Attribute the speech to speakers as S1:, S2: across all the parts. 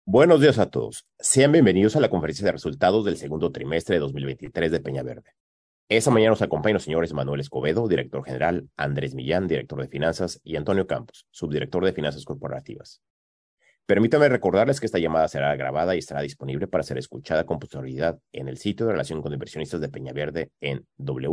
S1: Buenos días a todos. Sean bienvenidos a la conferencia de resultados del segundo trimestre de 2023 de Peña Verde. Esta mañana nos acompañan los señores Manuel Escobedo, director general, Andrés Millán, director de finanzas, y Antonio Campos, subdirector de finanzas corporativas. Permítanme recordarles que esta llamada será grabada y estará disponible para ser escuchada con posterioridad en el sitio de relación con inversionistas de Peña Verde en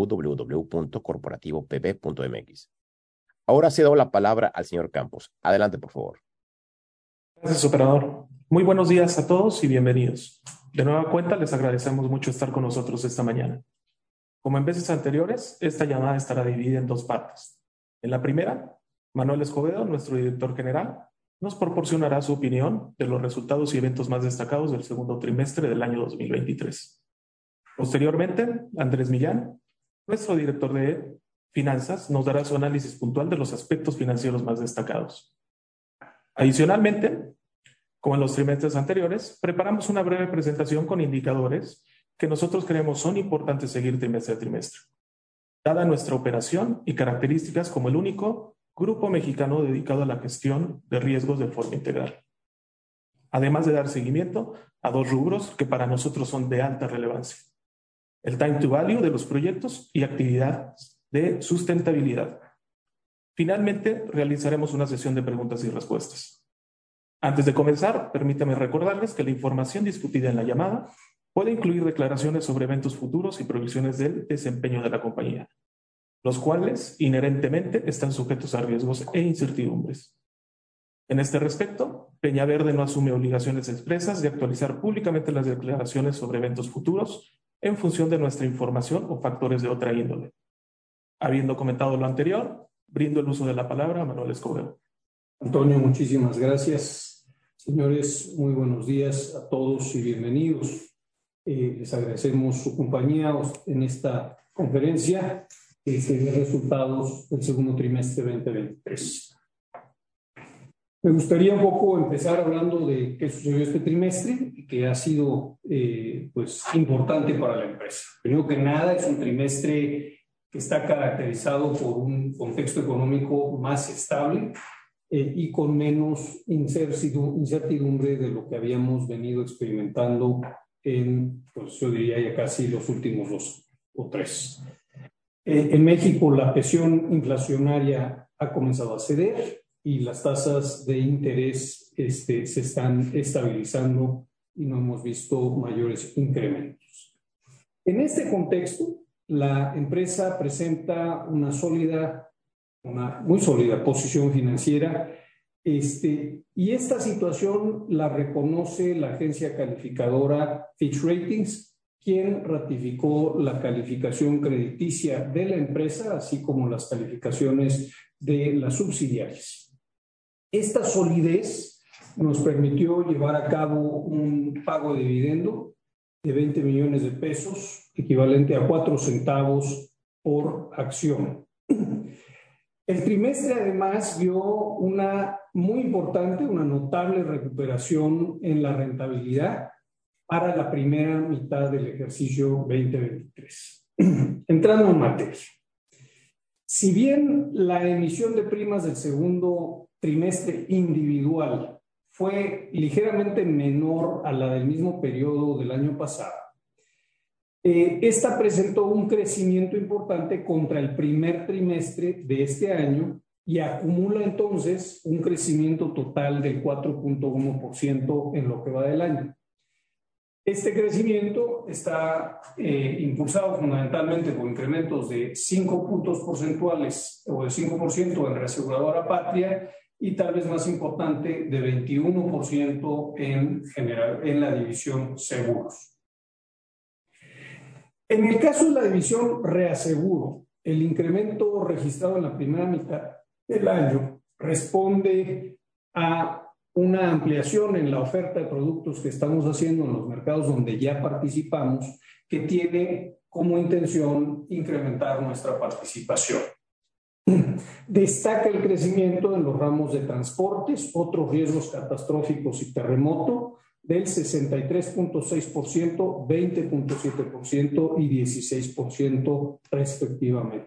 S1: www.corporativopb.mx. Ahora cedo la palabra al señor Campos. Adelante, por favor.
S2: Gracias, operador. Muy buenos días a todos y bienvenidos. De nueva cuenta, les agradecemos mucho estar con nosotros esta mañana. Como en veces anteriores, esta llamada estará dividida en dos partes. En la primera, Manuel Escobedo, nuestro director general, nos proporcionará su opinión de los resultados y eventos más destacados del segundo trimestre del año 2023. Posteriormente, Andrés Millán, nuestro director de finanzas, nos dará su análisis puntual de los aspectos financieros más destacados. Adicionalmente, como en los trimestres anteriores, preparamos una breve presentación con indicadores que nosotros creemos son importantes seguir trimestre a trimestre, dada nuestra operación y características como el único grupo mexicano dedicado a la gestión de riesgos de forma integral. Además de dar seguimiento a dos rubros que para nosotros son de alta relevancia: el time to value de los proyectos y actividades de sustentabilidad. Finalmente, realizaremos una sesión de preguntas y respuestas. Antes de comenzar, permítame recordarles que la información discutida en la llamada puede incluir declaraciones sobre eventos futuros y proyecciones del desempeño de la compañía, los cuales inherentemente están sujetos a riesgos e incertidumbres. En este respecto, Peña Verde no asume obligaciones expresas de actualizar públicamente las declaraciones sobre eventos futuros en función de nuestra información o factores de otra índole. Habiendo comentado lo anterior, brindo el uso de la palabra a Manuel Escobedo.
S3: Antonio, muchísimas gracias. Señores, muy buenos días a todos y bienvenidos. Les agradecemos su compañía en esta conferencia de resultados del segundo trimestre 2023. Me gustaría un poco empezar hablando de qué sucedió este trimestre y que ha sido importante para la empresa. Primero que nada, es un trimestre que está caracterizado por un contexto económico más estable y con menos incertidumbre de lo que habíamos venido experimentando en, yo diría ya casi los últimos 2 o 3. En México la presión inflacionaria ha comenzado a ceder y las tasas de interés se están estabilizando y no hemos visto mayores incrementos. En este contexto, la empresa presenta una muy sólida posición financiera, y esta situación la reconoce la agencia calificadora Fitch Ratings, quien ratificó la calificación crediticia de la empresa, así como las calificaciones de las subsidiarias. Esta solidez nos permitió llevar a cabo un pago de dividendo de 20 millones de pesos, equivalente a 4 centavos por acción. El trimestre además vio una muy importante, una notable recuperación en la rentabilidad para la primera mitad del ejercicio 2023. Entrando en materia. Si bien la emisión de primas del segundo trimestre individual fue ligeramente menor a la del mismo periodo del año pasado, esta presentó un crecimiento importante contra el primer trimestre de este año y acumula entonces un crecimiento total del 4.1% en lo que va del año. Este crecimiento está impulsado fundamentalmente por incrementos de 5 puntos porcentuales o de 5% en Reaseguradora Patria y tal vez más importante de 21% en la división Seguros. En el caso de la división Reaseguro, el incremento registrado en la primera mitad del año responde a una ampliación en la oferta de productos que estamos haciendo en los mercados donde ya participamos, que tiene como intención incrementar nuestra participación. Destaca el crecimiento en los ramos de transportes, otros riesgos catastróficos y terremoto, del 63.6%, 20.7% y 16% respectivamente.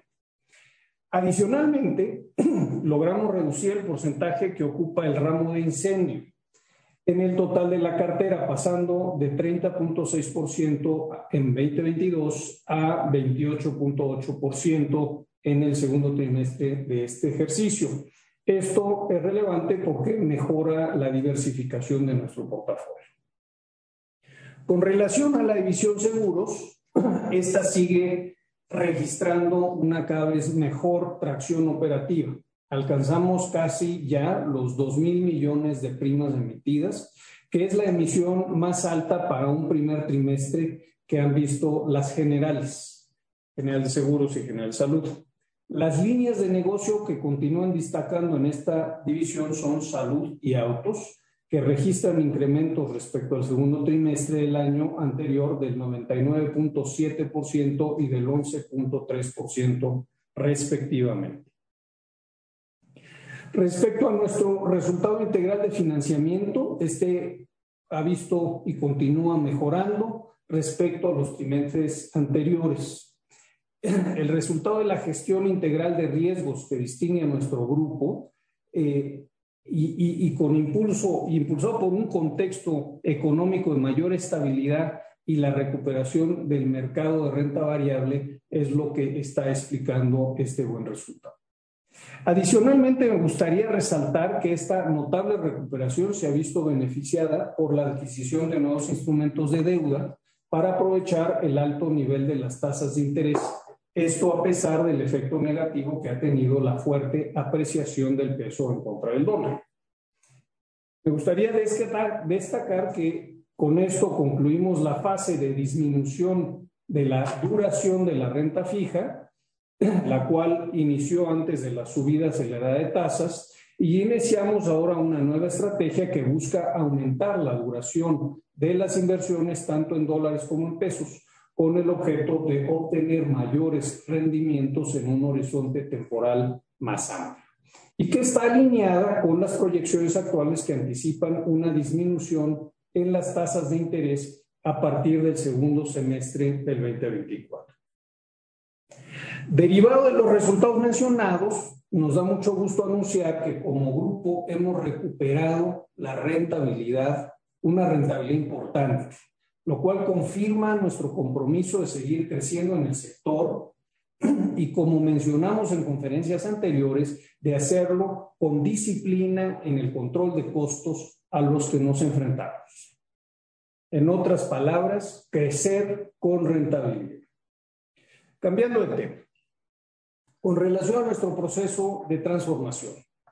S3: Adicionalmente, logramos reducir el porcentaje que ocupa el ramo de incendio. en el total de la cartera, pasando de 30.6% en 2022 a 28.8% en el segundo trimestre de este ejercicio. Esto es relevante porque mejora la diversificación de nuestro portafolio. Con relación a la división seguros, esta sigue registrando una cada vez mejor tracción operativa. Alcanzamos casi ya los 2,000 millones de primas emitidas, que es la emisión más alta para un primer trimestre que han visto las generales, General de Seguros y General de Salud. Las líneas de negocio que continúan destacando en esta división son salud y autos, que registran incrementos respecto al segundo trimestre del año anterior del 99.7% y del 11.3% respectivamente. Respecto a nuestro resultado integral de financiamiento, este ha visto y continúa mejorando respecto a los trimestres anteriores. El resultado de la gestión integral de riesgos que distingue a nuestro grupo impulsado por un contexto económico de mayor estabilidad y la recuperación del mercado de renta variable es lo que está explicando este buen resultado. Adicionalmente, me gustaría resaltar que esta notable recuperación se ha visto beneficiada por la adquisición de nuevos instrumentos de deuda para aprovechar el alto nivel de las tasas de interés. Esto a pesar del efecto negativo que ha tenido la fuerte apreciación del peso en contra del dólar. Me gustaría destacar que con esto concluimos la fase de disminución de la duración de la renta fija, la cual inició antes de la subida acelerada de tasas, y iniciamos ahora una nueva estrategia que busca aumentar la duración de las inversiones tanto en dólares como en pesos, con el objeto de obtener mayores rendimientos en un horizonte temporal más amplio, y que está alineada con las proyecciones actuales que anticipan una disminución en las tasas de interés a partir del segundo semestre del 2024. Derivado de los resultados mencionados, nos da mucho gusto anunciar que como grupo hemos recuperado la rentabilidad, una rentabilidad importante, lo cual confirma nuestro compromiso de seguir creciendo en el sector y, como mencionamos en conferencias anteriores, de hacerlo con disciplina en el control de costos a los que nos enfrentamos. En otras palabras, crecer con rentabilidad. Cambiando de tema, con relación a nuestro proceso de transformación,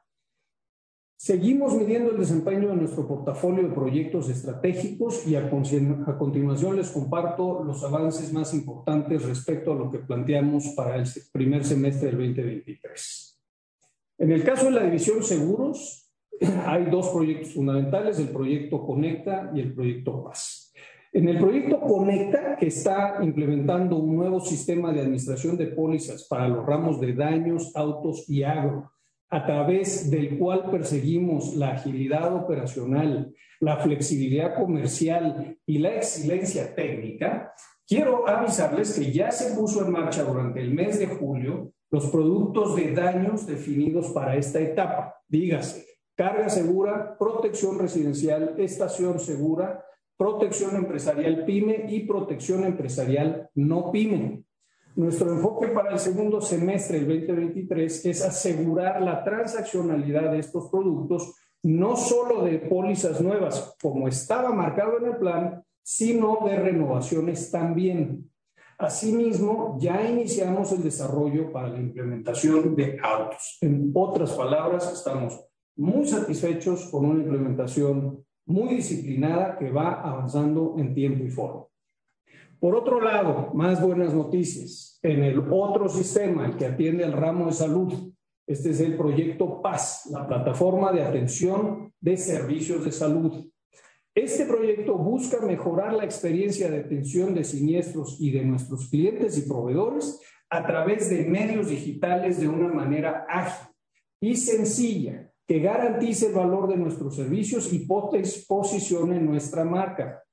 S3: seguimos midiendo el desempeño de nuestro portafolio de proyectos estratégicos y a continuación les comparto los avances más importantes respecto a lo que planteamos para el primer semestre del 2023. En el caso de la división seguros, hay dos proyectos fundamentales, el proyecto Conecta y el proyecto Paz. En el proyecto Conecta, que está implementando un nuevo sistema de administración de pólizas para los ramos de daños, autos y agro, a través del cual perseguimos la agilidad operacional, la flexibilidad comercial y la excelencia técnica, quiero avisarles que ya se puso en marcha durante el mes de julio los productos de daños definidos para esta etapa. Dígase, carga segura, protección residencial, estación segura, protección empresarial PYME y protección empresarial no PYME. Nuestro enfoque para el segundo semestre del 2023 es asegurar la transaccionalidad de estos productos, no solo de pólizas nuevas, como estaba marcado en el plan, sino de renovaciones también. Asimismo, ya iniciamos el desarrollo para la implementación de autos. En otras palabras, estamos muy satisfechos con una implementación muy disciplinada que va avanzando en tiempo y forma. Por otro lado, más buenas noticias. En el otro sistema, el que atiende al ramo de salud, este es el proyecto Paz, la plataforma de atención de servicios de salud. Este proyecto busca mejorar la experiencia de atención de siniestros y de nuestros clientes y proveedores a través de medios digitales de una manera ágil y sencilla, que garantice el valor de nuestros servicios y posicione nuestra marca.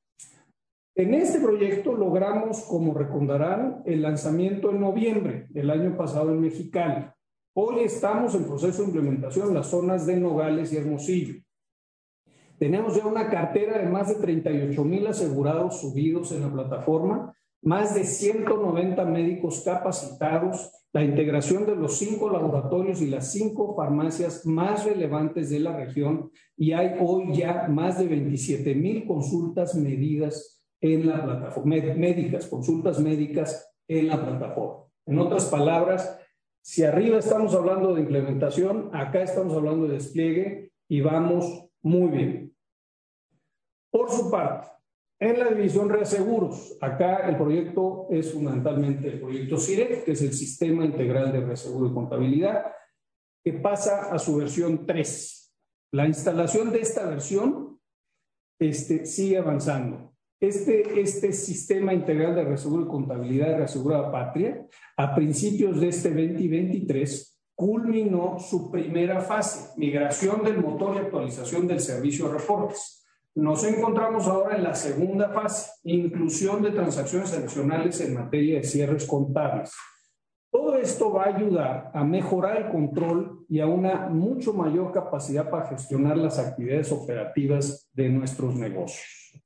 S3: En este proyecto logramos, como recordarán, el lanzamiento en noviembre del año pasado en Mexicali. Hoy estamos en proceso de implementación en las zonas de Nogales y Hermosillo. Tenemos ya una cartera de más de 38,000 asegurados subidos en la plataforma, más de 190 médicos capacitados, la integración de los 5 laboratorios y las 5 farmacias más relevantes de la región, y hay hoy ya más de 27,000 consultas medidas en la plataforma, consultas médicas en la plataforma. En otras palabras, si arriba estamos hablando de implementación, acá estamos hablando de despliegue y vamos muy bien. Por su parte, en la división reaseguros, acá el proyecto es fundamentalmente el proyecto SIREC, que es el Sistema Integral de Reaseguro y Contabilidad, que pasa a su versión 3. La instalación de esta versión sigue avanzando. Este Sistema Integral de Reaseguro y Contabilidad de Reasegurada Patria, a principios de este 2023, culminó su primera fase, migración del motor y actualización del servicio de reportes. Nos encontramos ahora en la segunda fase, inclusión de transacciones adicionales en materia de cierres contables. Todo esto va a ayudar a mejorar el control y a una mucho mayor capacidad para gestionar las actividades operativas de nuestros negocios.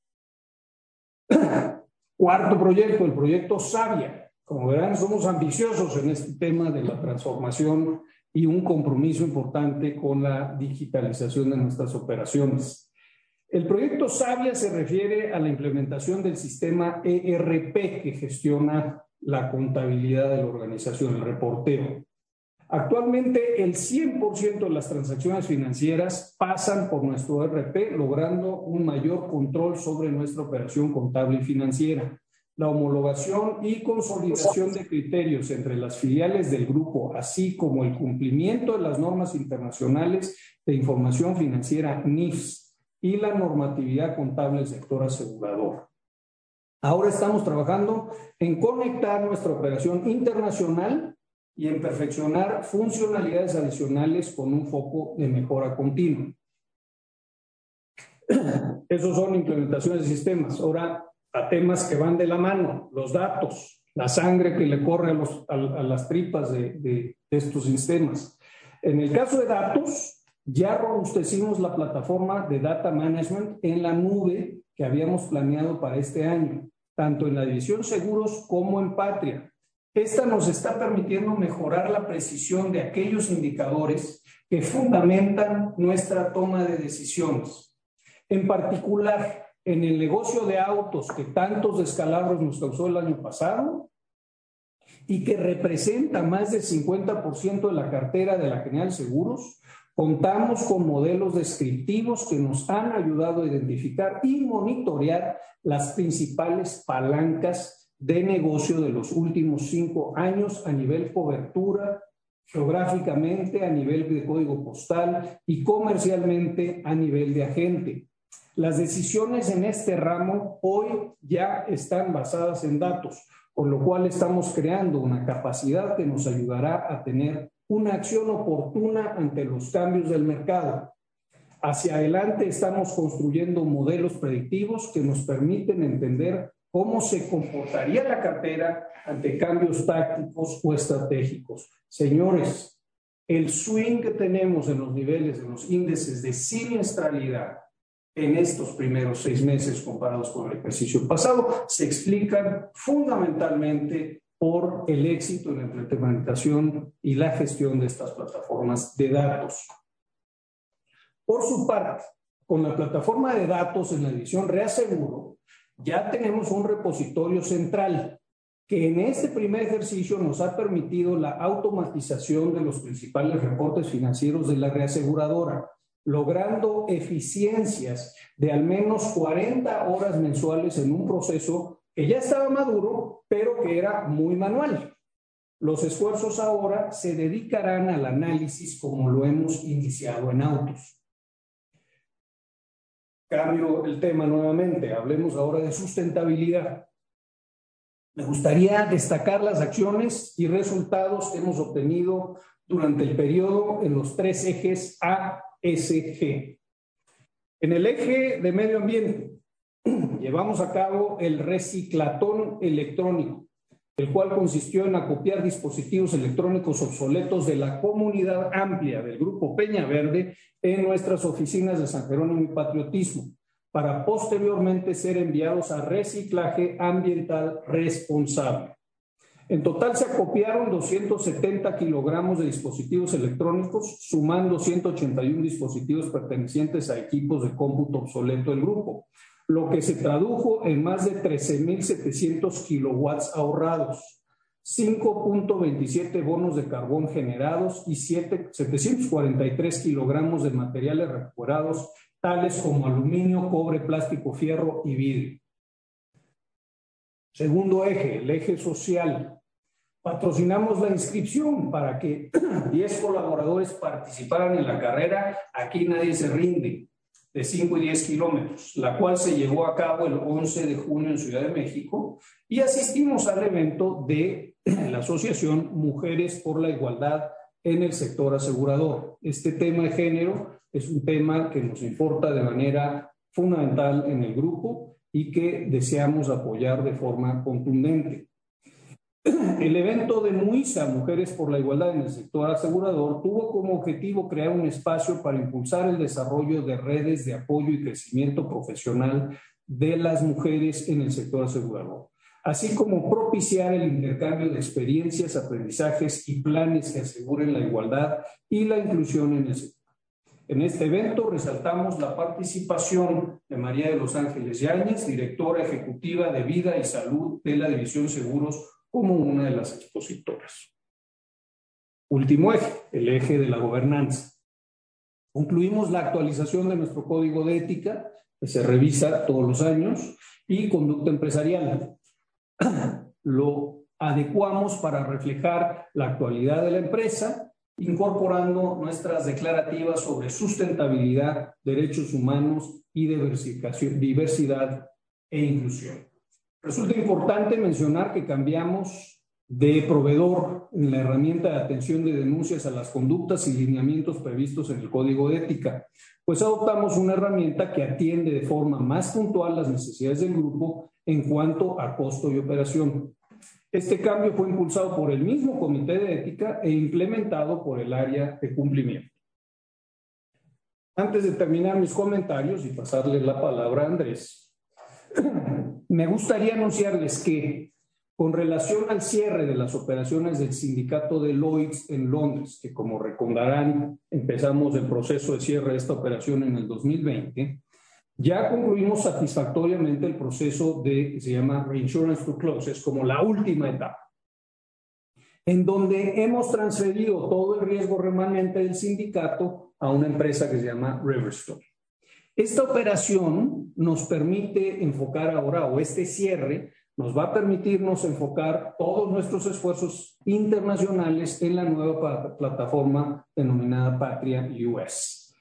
S3: Cuarto proyecto, el proyecto Savia. Como verán, somos ambiciosos en este tema de la transformación y un compromiso importante con la digitalización de nuestras operaciones. El proyecto Savia se refiere a la implementación del sistema ERP que gestiona la contabilidad de la organización, el reporteo. Actualmente, el 100% de las transacciones financieras pasan por nuestro ERP, logrando un mayor control sobre nuestra operación contable y financiera. La homologación y consolidación de criterios entre las filiales del grupo, así como el cumplimiento de las normas internacionales de información financiera NIFS, y la normatividad contable del sector asegurador. Ahora estamos trabajando en conectar nuestra operación internacional y en perfeccionar funcionalidades adicionales con un foco de mejora continua. Esos son implementaciones de sistemas. Ahora, a temas que van de la mano, los datos, la sangre que le corre a las tripas de estos sistemas. En el caso de datos, ya robustecimos la plataforma de Data Management en la nube que habíamos planeado para este año, tanto en la división seguros como en Patria. Esta nos está permitiendo mejorar la precisión de aquellos indicadores que fundamentan nuestra toma de decisiones. En particular, en el negocio de autos que tantos descalabros nos causó el año pasado y que representa más del 50% de la cartera de la General Seguros, contamos con modelos descriptivos que nos han ayudado a identificar y monitorear las principales palancas de negocio de los últimos 5 años a nivel cobertura, geográficamente, a nivel de código postal y comercialmente a nivel de agente. Las decisiones en este ramo hoy ya están basadas en datos, con lo cual estamos creando una capacidad que nos ayudará a tener una acción oportuna ante los cambios del mercado. Hacia adelante estamos construyendo modelos predictivos que nos permiten entender cómo se comportaría la cartera ante cambios tácticos o estratégicos. Señores, el swing que tenemos en los niveles de los índices de siniestralidad en estos primeros 6 meses comparados con el ejercicio pasado se explican fundamentalmente por el éxito en la implementación y la gestión de estas plataformas de datos. Por su parte, con la plataforma de datos en la división Reaseguro, ya tenemos un repositorio central que en este primer ejercicio nos ha permitido la automatización de los principales reportes financieros de la reaseguradora, logrando eficiencias de al menos 40 horas mensuales en un proceso que ya estaba maduro, pero que era muy manual. Los esfuerzos ahora se dedicarán al análisis como lo hemos iniciado en autos. Cambio el tema nuevamente, hablemos ahora de sustentabilidad. Me gustaría destacar las acciones y resultados que hemos obtenido durante el periodo en los 3 ejes A, S, G. En el eje de medio ambiente, llevamos a cabo el reciclatón electrónico, el cual consistió en acopiar dispositivos electrónicos obsoletos de la comunidad amplia del Grupo Peña Verde en nuestras oficinas de San Jerónimo y Patriotismo, para posteriormente ser enviados a reciclaje ambiental responsable. En total se acopiaron 270 kilogramos de dispositivos electrónicos, sumando 181 dispositivos pertenecientes a equipos de cómputo obsoleto del grupo, lo que se tradujo en más de 13.700 kilowatts ahorrados, 5.27 bonos de carbón generados y 743 kilogramos de materiales recuperados, tales como aluminio, cobre, plástico, fierro y vidrio. Segundo eje, el eje social. Patrocinamos la inscripción para que 10 colaboradores participaran en la carrera Aquí Nadie Se Rinde, de 5 y 10 kilómetros, la cual se llevó a cabo el 11 de junio en Ciudad de México, y asistimos al evento de la Asociación Mujeres por la Igualdad en el sector asegurador. Este tema de género es un tema que nos importa de manera fundamental en el grupo y que deseamos apoyar de forma contundente. El evento de MUISA, Mujeres por la Igualdad en el sector asegurador, tuvo como objetivo crear un espacio para impulsar el desarrollo de redes de apoyo y crecimiento profesional de las mujeres en el sector asegurador, así como propiciar el intercambio de experiencias, aprendizajes y planes que aseguren la igualdad y la inclusión en el sector. En este evento resaltamos la participación de María de los Ángeles Yáñez, directora ejecutiva de Vida y Salud de la División Seguros, como una de las expositoras. Último eje, el eje de la gobernanza. Concluimos la actualización de nuestro código de ética, que se revisa todos los años, y conducta empresarial. Lo adecuamos para reflejar la actualidad de la empresa, incorporando nuestras declarativas sobre sustentabilidad, derechos humanos y diversidad e inclusión. Resulta importante mencionar que cambiamos de proveedor en la herramienta de atención de denuncias a las conductas y lineamientos previstos en el Código de Ética, pues adoptamos una herramienta que atiende de forma más puntual las necesidades del grupo en cuanto a costo y operación. Este cambio fue impulsado por el mismo Comité de Ética e implementado por el área de cumplimiento. Antes de terminar mis comentarios y pasarle la palabra a Andrés, me gustaría anunciarles que, con relación al cierre de las operaciones del sindicato de Lloyds en Londres, que como recordarán, empezamos el proceso de cierre de esta operación en el 2020, ya concluimos satisfactoriamente el proceso que se llama Reinsurance to Close, es como la última etapa, en donde hemos transferido todo el riesgo remanente del sindicato a una empresa que se llama Riverstone. Esta operación nos permite enfocar ahora, o este cierre nos va a permitirnos enfocar todos nuestros esfuerzos internacionales en la nueva plataforma denominada Patria US.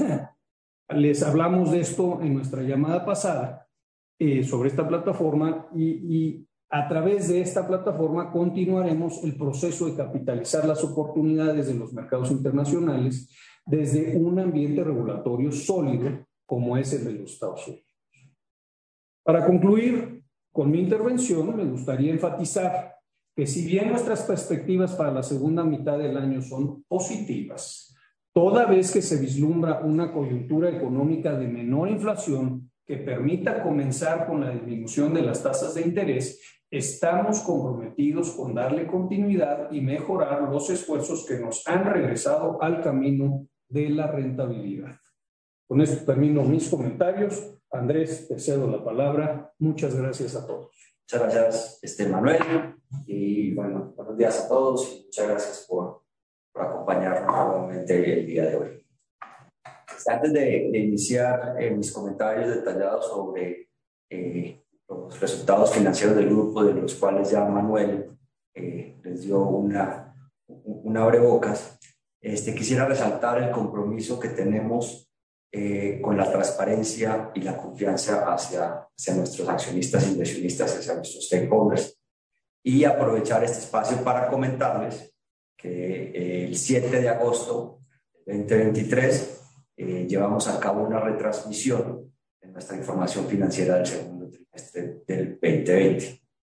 S3: Les hablamos de esto en nuestra llamada pasada sobre esta plataforma y a través de esta plataforma continuaremos el proceso de capitalizar las oportunidades de los mercados internacionales desde un ambiente regulatorio sólido como es el de los Estados Unidos. Para concluir con mi intervención, me gustaría enfatizar que si bien nuestras perspectivas para la segunda mitad del año son positivas, toda vez que se vislumbra una coyuntura económica de menor inflación que permita comenzar con la disminución de las tasas de interés, estamos comprometidos con darle continuidad y mejorar los esfuerzos que nos han regresado al camino de la rentabilidad. Con esto termino mis comentarios. Andrés, te cedo la palabra. Muchas gracias a todos.
S4: Muchas gracias, Manuel. Y bueno, buenos días a todos y muchas gracias por acompañarnos nuevamente el día de hoy. Antes de iniciar mis comentarios detallados sobre los resultados financieros del grupo, de los cuales ya Manuel les dio una abrebocas, quisiera resaltar el compromiso que tenemos con la transparencia y la confianza hacia nuestros accionistas e inversionistas, hacia nuestros stakeholders, y aprovechar este espacio para comentarles que el 7 de agosto de 2023 llevamos a cabo una retransmisión de nuestra información financiera del segundo trimestre del 2020.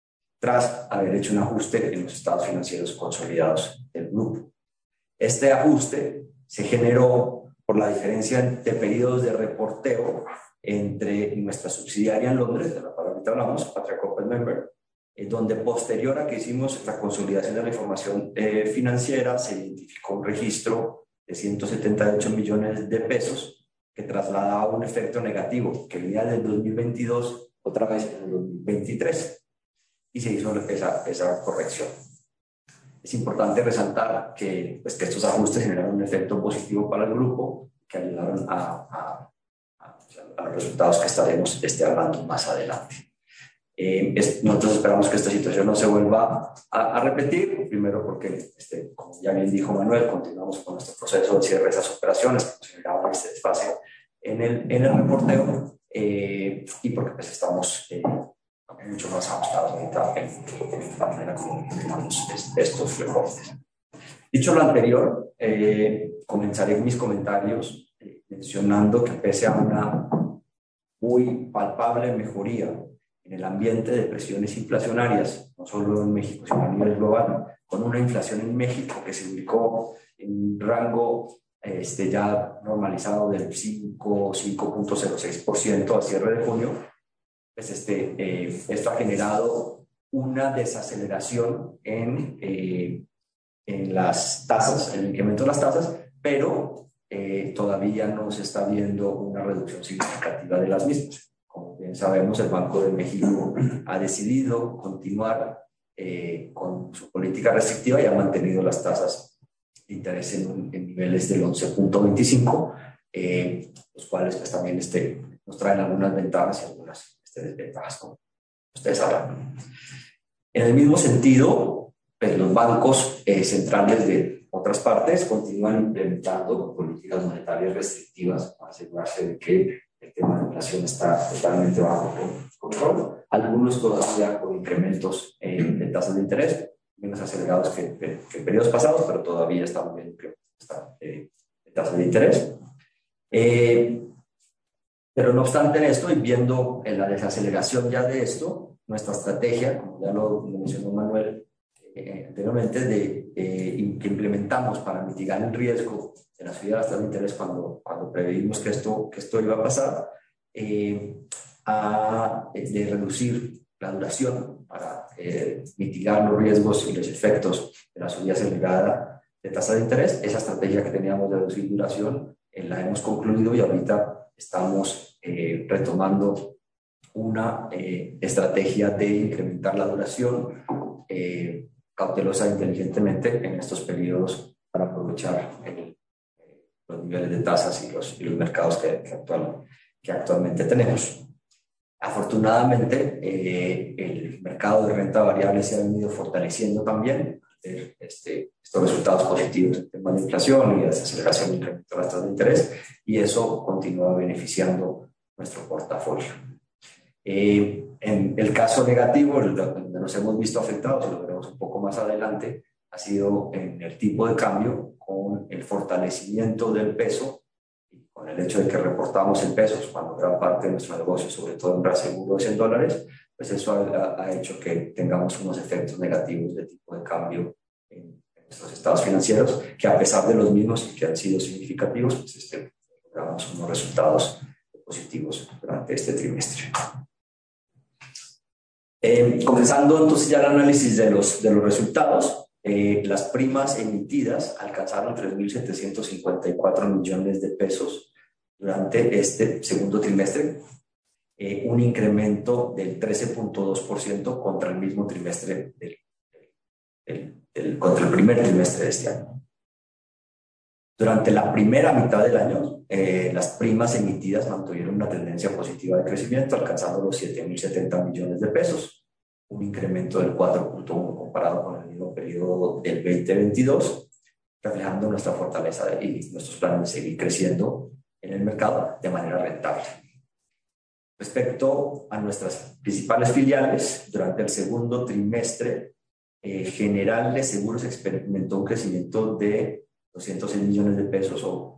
S4: tras haber hecho un ajuste en los estados financieros consolidados del grupo. Este ajuste se generó por la diferencia de periodos de reporteo entre nuestra subsidiaria en Londres, de la cual ahorita hablamos, Patria Corporate Member, donde posterior a que hicimos la consolidación de la información financiera, se identificó un registro de 178 millones de pesos que trasladaba un efecto negativo que venía del 2022 otra vez en el 2023 y se hizo esa corrección. Es importante resaltar que estos ajustes generaron un efecto positivo para el grupo que ayudaron a los resultados que estaremos hablando más adelante. Nosotros esperamos que esta situación no se vuelva a repetir, primero porque, como ya bien dijo Manuel, continuamos con nuestro proceso de cierre de esas operaciones que nos generaban este desfase en el reporteo y porque pues, estamos mucho más ajustados ahorita en la manera como tenemos estos reportes. Dicho lo anterior, comenzaré mis comentarios mencionando que pese a una muy palpable mejoría en el ambiente de presiones inflacionarias, no solo en México, sino a nivel global, con una inflación en México que se ubicó en un rango ya normalizado del 5.06% a cierre de junio, pues esto ha generado una desaceleración en las tasas, el incremento de las tasas, pero todavía no se está viendo una reducción significativa de las mismas. Como bien sabemos, el Banco de México ha decidido continuar con su política restrictiva y ha mantenido las tasas de interés en niveles del 11.25, los cuales pues, también nos traen algunas ventajas y algunas desventajas, como ustedes sabrán. En el mismo sentido, pues, los bancos centrales de otras partes continúan implementando políticas monetarias restrictivas para asegurarse de que el tema de inflación está totalmente bajo control. Algunos todavía con incrementos de tasas de interés menos acelerados que en periodos pasados, pero todavía estamos viendo que de tasas de interés. Pero no obstante esto, y viendo la desaceleración ya de esto, nuestra estrategia, como ya lo mencionó Manuel anteriormente, que implementamos para mitigar el riesgo de la subida de las tasas de interés cuando preveímos que esto iba a pasar, de reducir la duración para mitigar los riesgos y los efectos de la subida acelerada de tasa de interés. Esa estrategia que teníamos de reducir duración la hemos concluido y ahorita estamos retomando una estrategia de incrementar la duración cautelosa e inteligentemente en estos periodos para aprovechar los niveles de tasas y los mercados que actualmente tenemos. Afortunadamente, el mercado de renta variable se ha venido fortaleciendo también. Estos resultados positivos en tema de inflación y de desaceleración y incremento de las tasas de interés, y eso continúa beneficiando nuestro portafolio. En el caso negativo, donde nos hemos visto afectados, y lo veremos un poco más adelante, ha sido en el tipo de cambio, con el fortalecimiento del peso, y con el hecho de que reportamos en pesos cuando gran parte de nuestro negocio, sobre todo en reaseguros en dólares, pues eso ha hecho que tengamos unos efectos negativos de tipo de cambio en nuestros estados financieros, que a pesar de los mismos y que han sido significativos, pues logramos unos resultados positivos durante este trimestre. Comenzando entonces ya el análisis de los resultados, las primas emitidas alcanzaron 3.754 millones de pesos durante este segundo trimestre, un incremento del 13.2% contra el mismo trimestre contra el primer trimestre de este año. Durante la primera mitad del año, las primas emitidas mantuvieron una tendencia positiva de crecimiento, alcanzando los 7.070 millones de pesos, un incremento del 4.1% comparado con el mismo periodo del 2022, reflejando nuestra fortaleza y nuestros planes de seguir creciendo en el mercado de manera rentable. Respecto a nuestras principales filiales, durante el segundo trimestre, General de Seguros experimentó un crecimiento de 206 millones de pesos o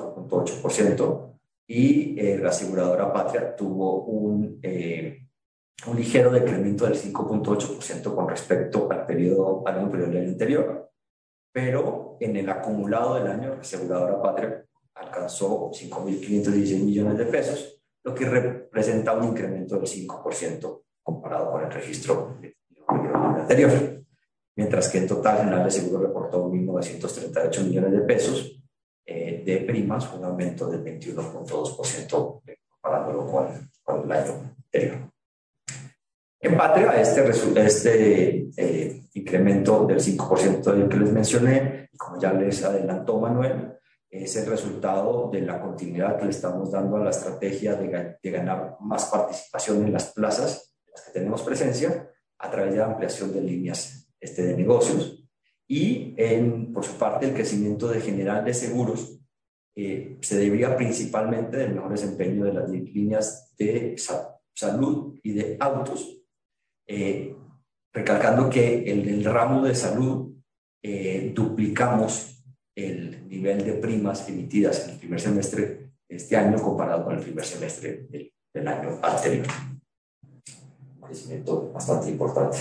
S4: 24.8%, y la aseguradora Patria tuvo un un ligero decremento del 5.8% con respecto al año anterior del anterior, pero en el acumulado del año, la aseguradora Patria alcanzó 5.516 millones de pesos, lo que representa un incremento del 5% comparado con el registro del anterior. Mientras que en total General de Seguros reportó 1.938 millones de pesos de primas, un aumento del 21.2% comparándolo con el año anterior. En Patria, este incremento del 5% del que les mencioné, como ya les adelantó Manuel, es el resultado de la continuidad que le estamos dando a la estrategia de ganar más participación en las plazas en las que tenemos presencia a través de la ampliación de líneas de negocios y por su parte el crecimiento de General de Seguros se debía principalmente del mejor desempeño de las líneas de salud y de autos, recalcando que en el ramo de salud duplicamos el nivel de primas emitidas en el primer semestre de este año comparado con el primer semestre del año anterior. Un crecimiento bastante importante.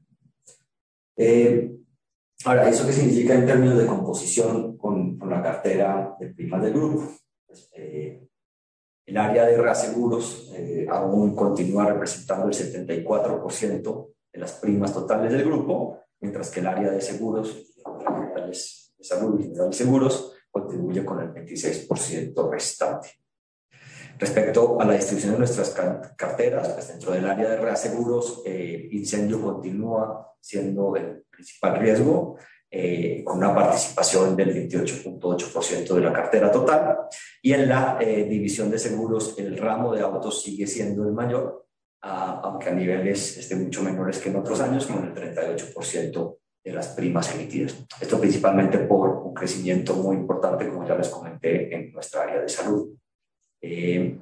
S4: Ahora, ¿eso qué significa en términos de composición con la cartera de primas del grupo? Pues, el área de reaseguros aún continúa representando el 74% de las primas totales del grupo, mientras que el área de seguros, de salud y general de seguros, contribuye con el 26% restante. Respecto a la distribución de nuestras carteras, pues dentro del área de reaseguros, incendio continúa siendo el principal riesgo, con una participación del 28.8% de la cartera total, y en la división de seguros el ramo de autos sigue siendo el mayor, aunque a niveles mucho menores que en otros años, con el 38% de las primas emitidas. Esto principalmente por un crecimiento muy importante, como ya les comenté, en nuestra área de salud. En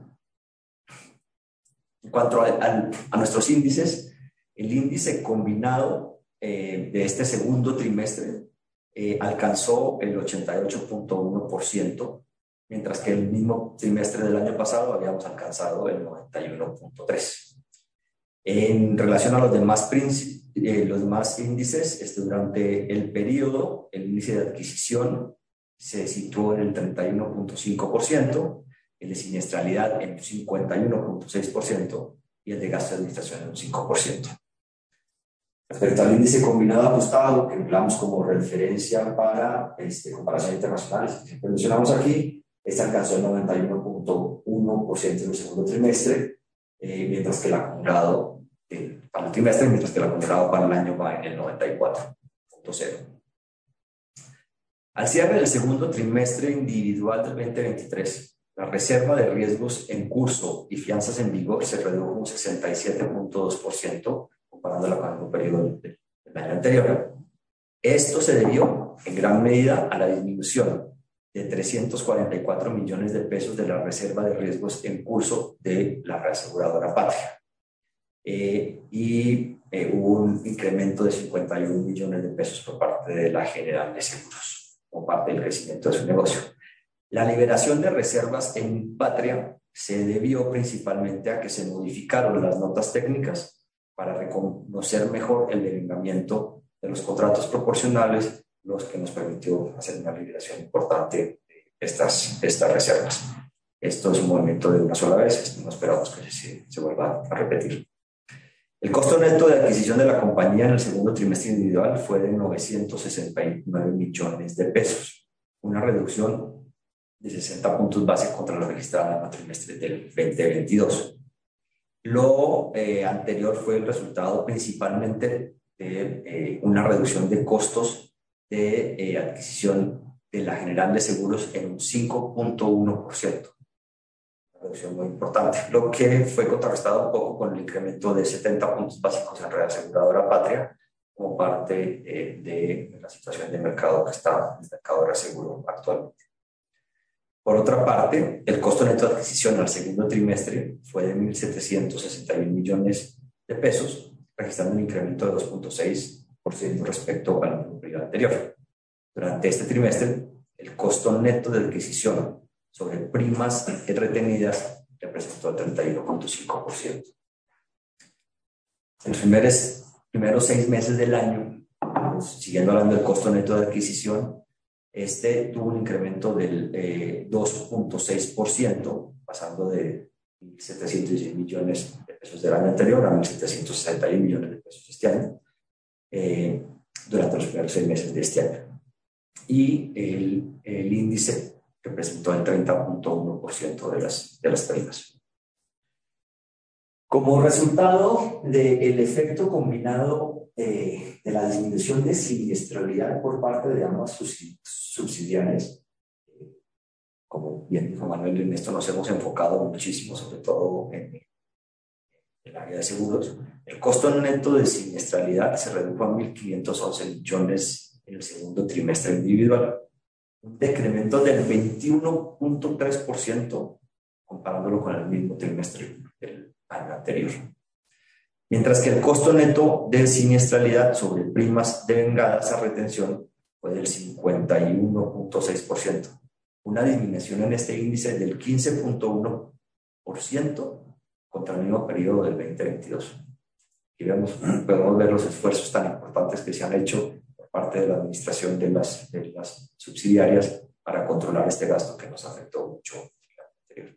S4: cuanto a nuestros índices, el índice combinado de este segundo trimestre alcanzó el 88.1%, mientras que el mismo trimestre del año pasado habíamos alcanzado el 91.3%. En relación a los demás índices, durante el periodo, el índice de adquisición se situó en el 31.5%, el de siniestralidad en un 51.6% y el de gasto de administración en un 5%. Respecto al índice combinado ajustado, que empleamos como referencia para comparaciones internacionales, que siempre mencionamos aquí, alcanzó el 91.1% en el segundo trimestre, mientras que el acumulado para el trimestre, mientras que el acumulado para el año va en el 94.0%. Al cierre del segundo trimestre individual del 2023, la reserva de riesgos en curso y fianzas en vigor se redujo un 67.2% comparándola con el mismo periodo del año anterior. Esto se debió en gran medida a la disminución de 344 millones de pesos de la reserva de riesgos en curso de la reaseguradora Patria. Hubo un incremento de 51 millones de pesos por parte de la General de Seguros, como parte del crecimiento de su negocio. La liberación de reservas en Patria se debió principalmente a que se modificaron las notas técnicas para reconocer mejor el devengamiento de los contratos proporcionales, los que nos permitió hacer una liberación importante de estas reservas. Esto es un movimiento de una sola vez, no esperamos que se vuelva a repetir. El costo neto de adquisición de la compañía en el segundo trimestre individual fue de 969 millones de pesos, una reducción de 60 puntos base contra lo registrado en el trimestre del 2022. Lo anterior fue el resultado principalmente de una reducción de costos de adquisición de la General de Seguros en un 5.1%. Una reducción muy importante, lo que fue contrarrestado un poco con el incremento de 70 puntos básicos en reaseguradora Patria como parte de la situación de mercado que está en el mercado de reaseguro actualmente. Por otra parte, el costo neto de adquisición al segundo trimestre fue de 1.761 millones de pesos, registrando un incremento de 2.6% respecto al mismo periodo anterior. Durante este trimestre, el costo neto de adquisición sobre primas retenidas representó el 31.5%. En los primeros 6 meses del año, pues, siguiendo hablando del costo neto de adquisición, tuvo un incremento del 2.6%, pasando de 1.716 millones de pesos del año anterior a 1.761 millones de pesos este año, durante los primeros 6 meses de este año. Y el índice representó el 30.1% de las primas. Como resultado del efecto combinado de la disminución de siniestralidad por parte de ambas subsidiarias, como bien dijo Manuel, en esto nos hemos enfocado muchísimo, sobre todo en el área de seguros. El costo neto de siniestralidad se redujo a 1.511 millones en el segundo trimestre individual, un decremento del 21.3% comparándolo con el mismo trimestre del año anterior. Mientras que el costo neto de siniestralidad sobre primas devengadas a retención fue del 51.6%, una disminución en este índice del 15.1% contra el mismo periodo del 2022. Aquí podemos ver los esfuerzos tan importantes que se han hecho por parte de la administración de las subsidiarias para controlar este gasto que nos afectó mucho el año anterior.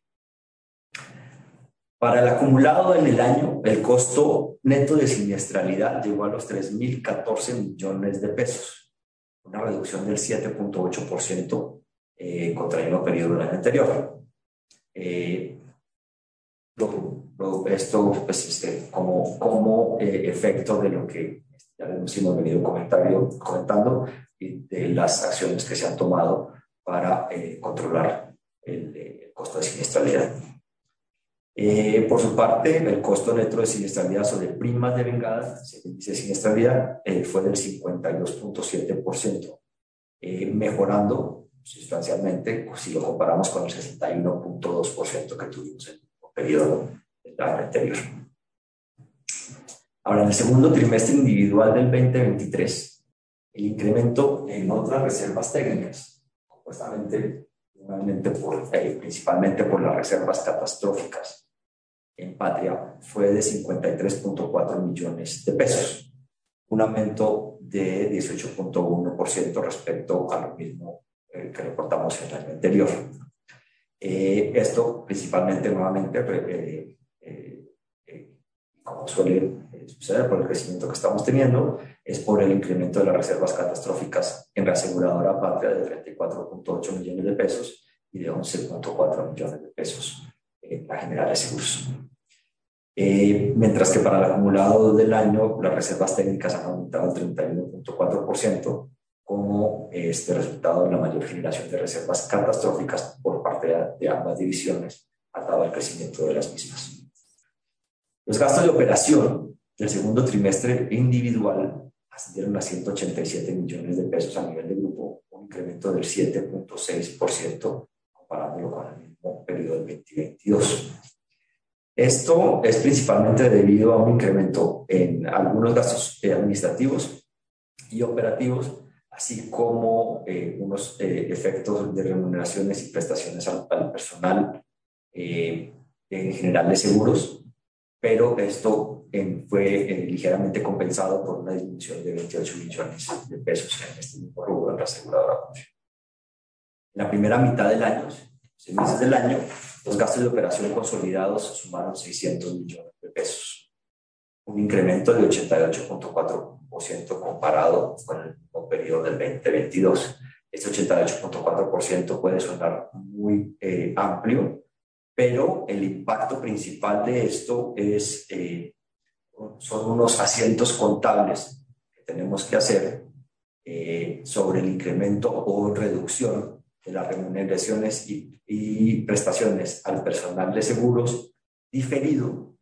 S4: Para el acumulado en el año, el costo neto de siniestralidad llegó a los 3.014 millones de pesos, una reducción del 7.8% contra el mismo periodo del año anterior. Esto pues, como efecto de lo que ya hemos venido comentando y de las acciones que se han tomado para controlar el costo de siniestralidad. Por su parte, el costo neto de siniestralidad sobre primas devengadas, el índice de siniestralidad, fue del 52.7%, mejorando sustancialmente si lo comparamos con el 61.2% que tuvimos en el periodo del año anterior. Ahora, en el segundo trimestre individual del 2023, el incremento en otras reservas técnicas, principalmente por las reservas catastróficas en Patria, fue de 53.4 millones de pesos, un aumento de 18.1% respecto a lo mismo que reportamos en el año anterior. Esto principalmente, nuevamente, como suele suceder por el crecimiento que estamos teniendo, es por el incremento de las reservas catastróficas en la aseguradora Patria de 34.8 millones de pesos y de 11.4 millones de pesos en la General de Seguros. Mientras que para el acumulado del año las reservas técnicas han aumentado al 31.4% como resultado de la mayor generación de reservas catastróficas por parte de ambas divisiones, atado al crecimiento de las mismas. Los gastos de operación del segundo trimestre individual ascendieron a 187 millones de pesos a nivel de grupo, un incremento del 7.6% comparándolo con el mismo periodo del 2022. Esto es principalmente debido a un incremento en algunos gastos administrativos y operativos, así como unos efectos de remuneraciones y prestaciones al personal en general de seguros, pero esto fue ligeramente compensado por una disminución de 28 millones de pesos en este mismo rubro en la aseguradora. En la primera mitad del año, 6 meses del año, los gastos de operación consolidados sumaron 600 millones de pesos, un incremento de 88.4% comparado con el mismo periodo del 2022. Este 88.4% puede sonar muy amplio, pero el impacto principal de esto son unos asientos contables que tenemos que hacer sobre el incremento o reducción de las remuneraciones y prestaciones al personal de seguros diferido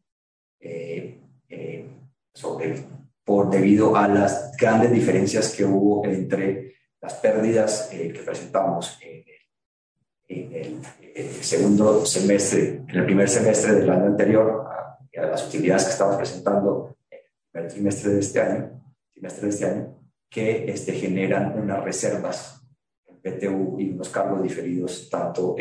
S4: debido a las grandes diferencias que hubo entre las pérdidas que presentamos en el segundo semestre, en el primer semestre del año anterior, a las utilidades que estamos presentando en el primer trimestre de este año, que generan unas reservas en PTU y unos cargos diferidos, tanto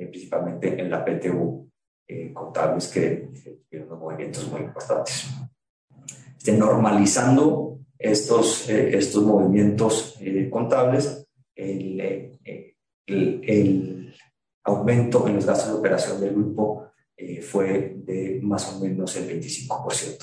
S4: principalmente en la PTU contables que tuvieron unos movimientos muy importantes. normalizando estos movimientos contables, el aumento en los gastos de operación del grupo fue de más o menos el 25%.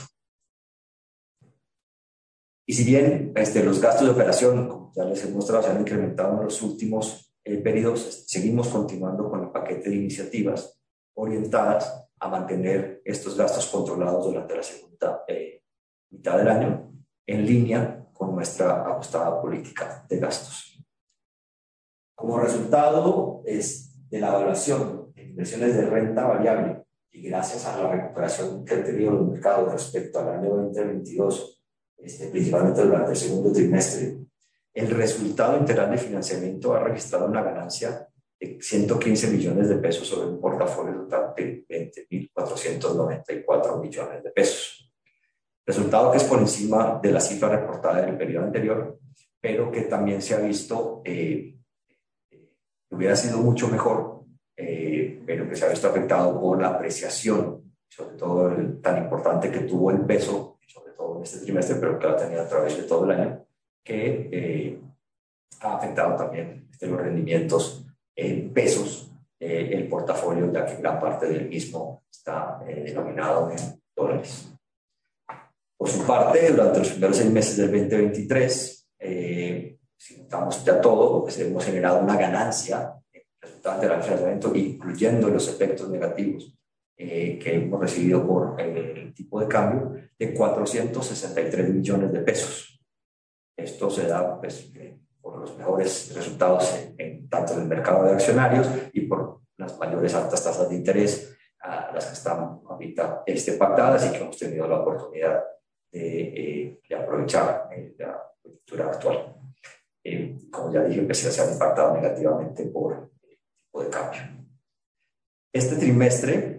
S4: Y si bien los gastos de operación, como ya les he mostrado, se han incrementado en los últimos periodos, seguimos continuando con el paquete de iniciativas orientadas a mantener estos gastos controlados durante la segunda mitad del año, en línea con nuestra ajustada política de gastos. Como resultado de la evaluación de inversiones de renta variable y gracias a la recuperación que han tenido los mercados respecto al año 2022, principalmente durante el segundo trimestre, el resultado integral de financiamiento ha registrado una ganancia de 115 millones de pesos sobre un portafolio total de 20.494 millones de pesos. Resultado que es por encima de la cifra reportada en el periodo anterior, pero que también se ha visto hubiera sido mucho mejor, pero que se ha visto afectado por la apreciación, sobre todo tan importante que tuvo el peso, sobre todo en este trimestre, pero que lo ha tenido a través de todo el año, que ha afectado también los rendimientos en pesos, el portafolio, ya que gran parte del mismo está denominado en dólares. Por su parte, durante los primeros 6 meses del 2023, si notamos ya todo, pues hemos generado una ganancia resultante del financiamiento, incluyendo los efectos negativos que hemos recibido por el tipo de cambio, de 463 millones de pesos. Esto se da pues, por los mejores resultados tanto en el mercado de accionarios y por las mayores altas tasas de interés a las que están ahorita pactadas y que hemos tenido la oportunidad de aprovechar la coyuntura actual. Como ya dije, pues se han impactado negativamente por el tipo de cambio. Este trimestre,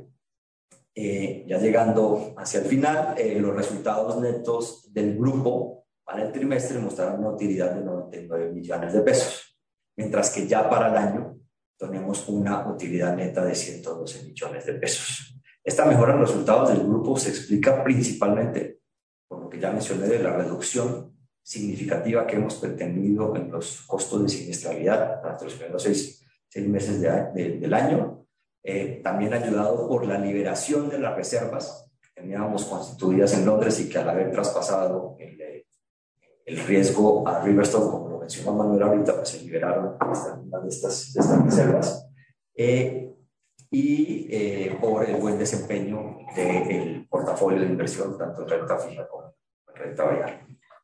S4: ya llegando hacia el final, los resultados netos del grupo para el trimestre mostraron una utilidad de 99 millones de pesos, mientras que ya para el año tenemos una utilidad neta de 112 millones de pesos. Esta mejora en los resultados del grupo se explica principalmente por lo que ya mencioné de la reducción significativa que hemos tenido en los costos de siniestralidad durante los primeros 6 meses del año, también ayudado por la liberación de las reservas que teníamos constituidas en Londres y que al haber traspasado el riesgo a Riverstone, como lo mencionó Manuel ahorita, pues se liberaron algunas de estas reservas, y por el buen desempeño del portafolio de inversión, tanto en renta fija como en renta variable.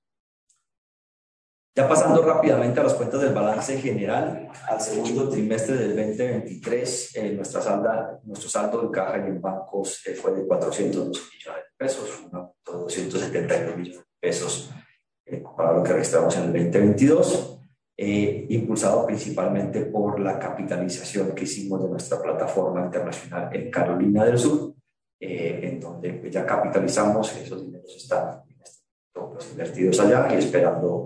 S4: Ya pasando rápidamente a las cuentas del balance general, al segundo trimestre del 2023, nuestro saldo en caja y en bancos fue de 412 millones de pesos, un aumento de 272 millones de pesos comparado a lo que registramos en el 2022, impulsado principalmente por la capitalización que hicimos de nuestra plataforma internacional en Carolina del Sur, en donde ya capitalizamos, esos dineros están invertidos allá y esperando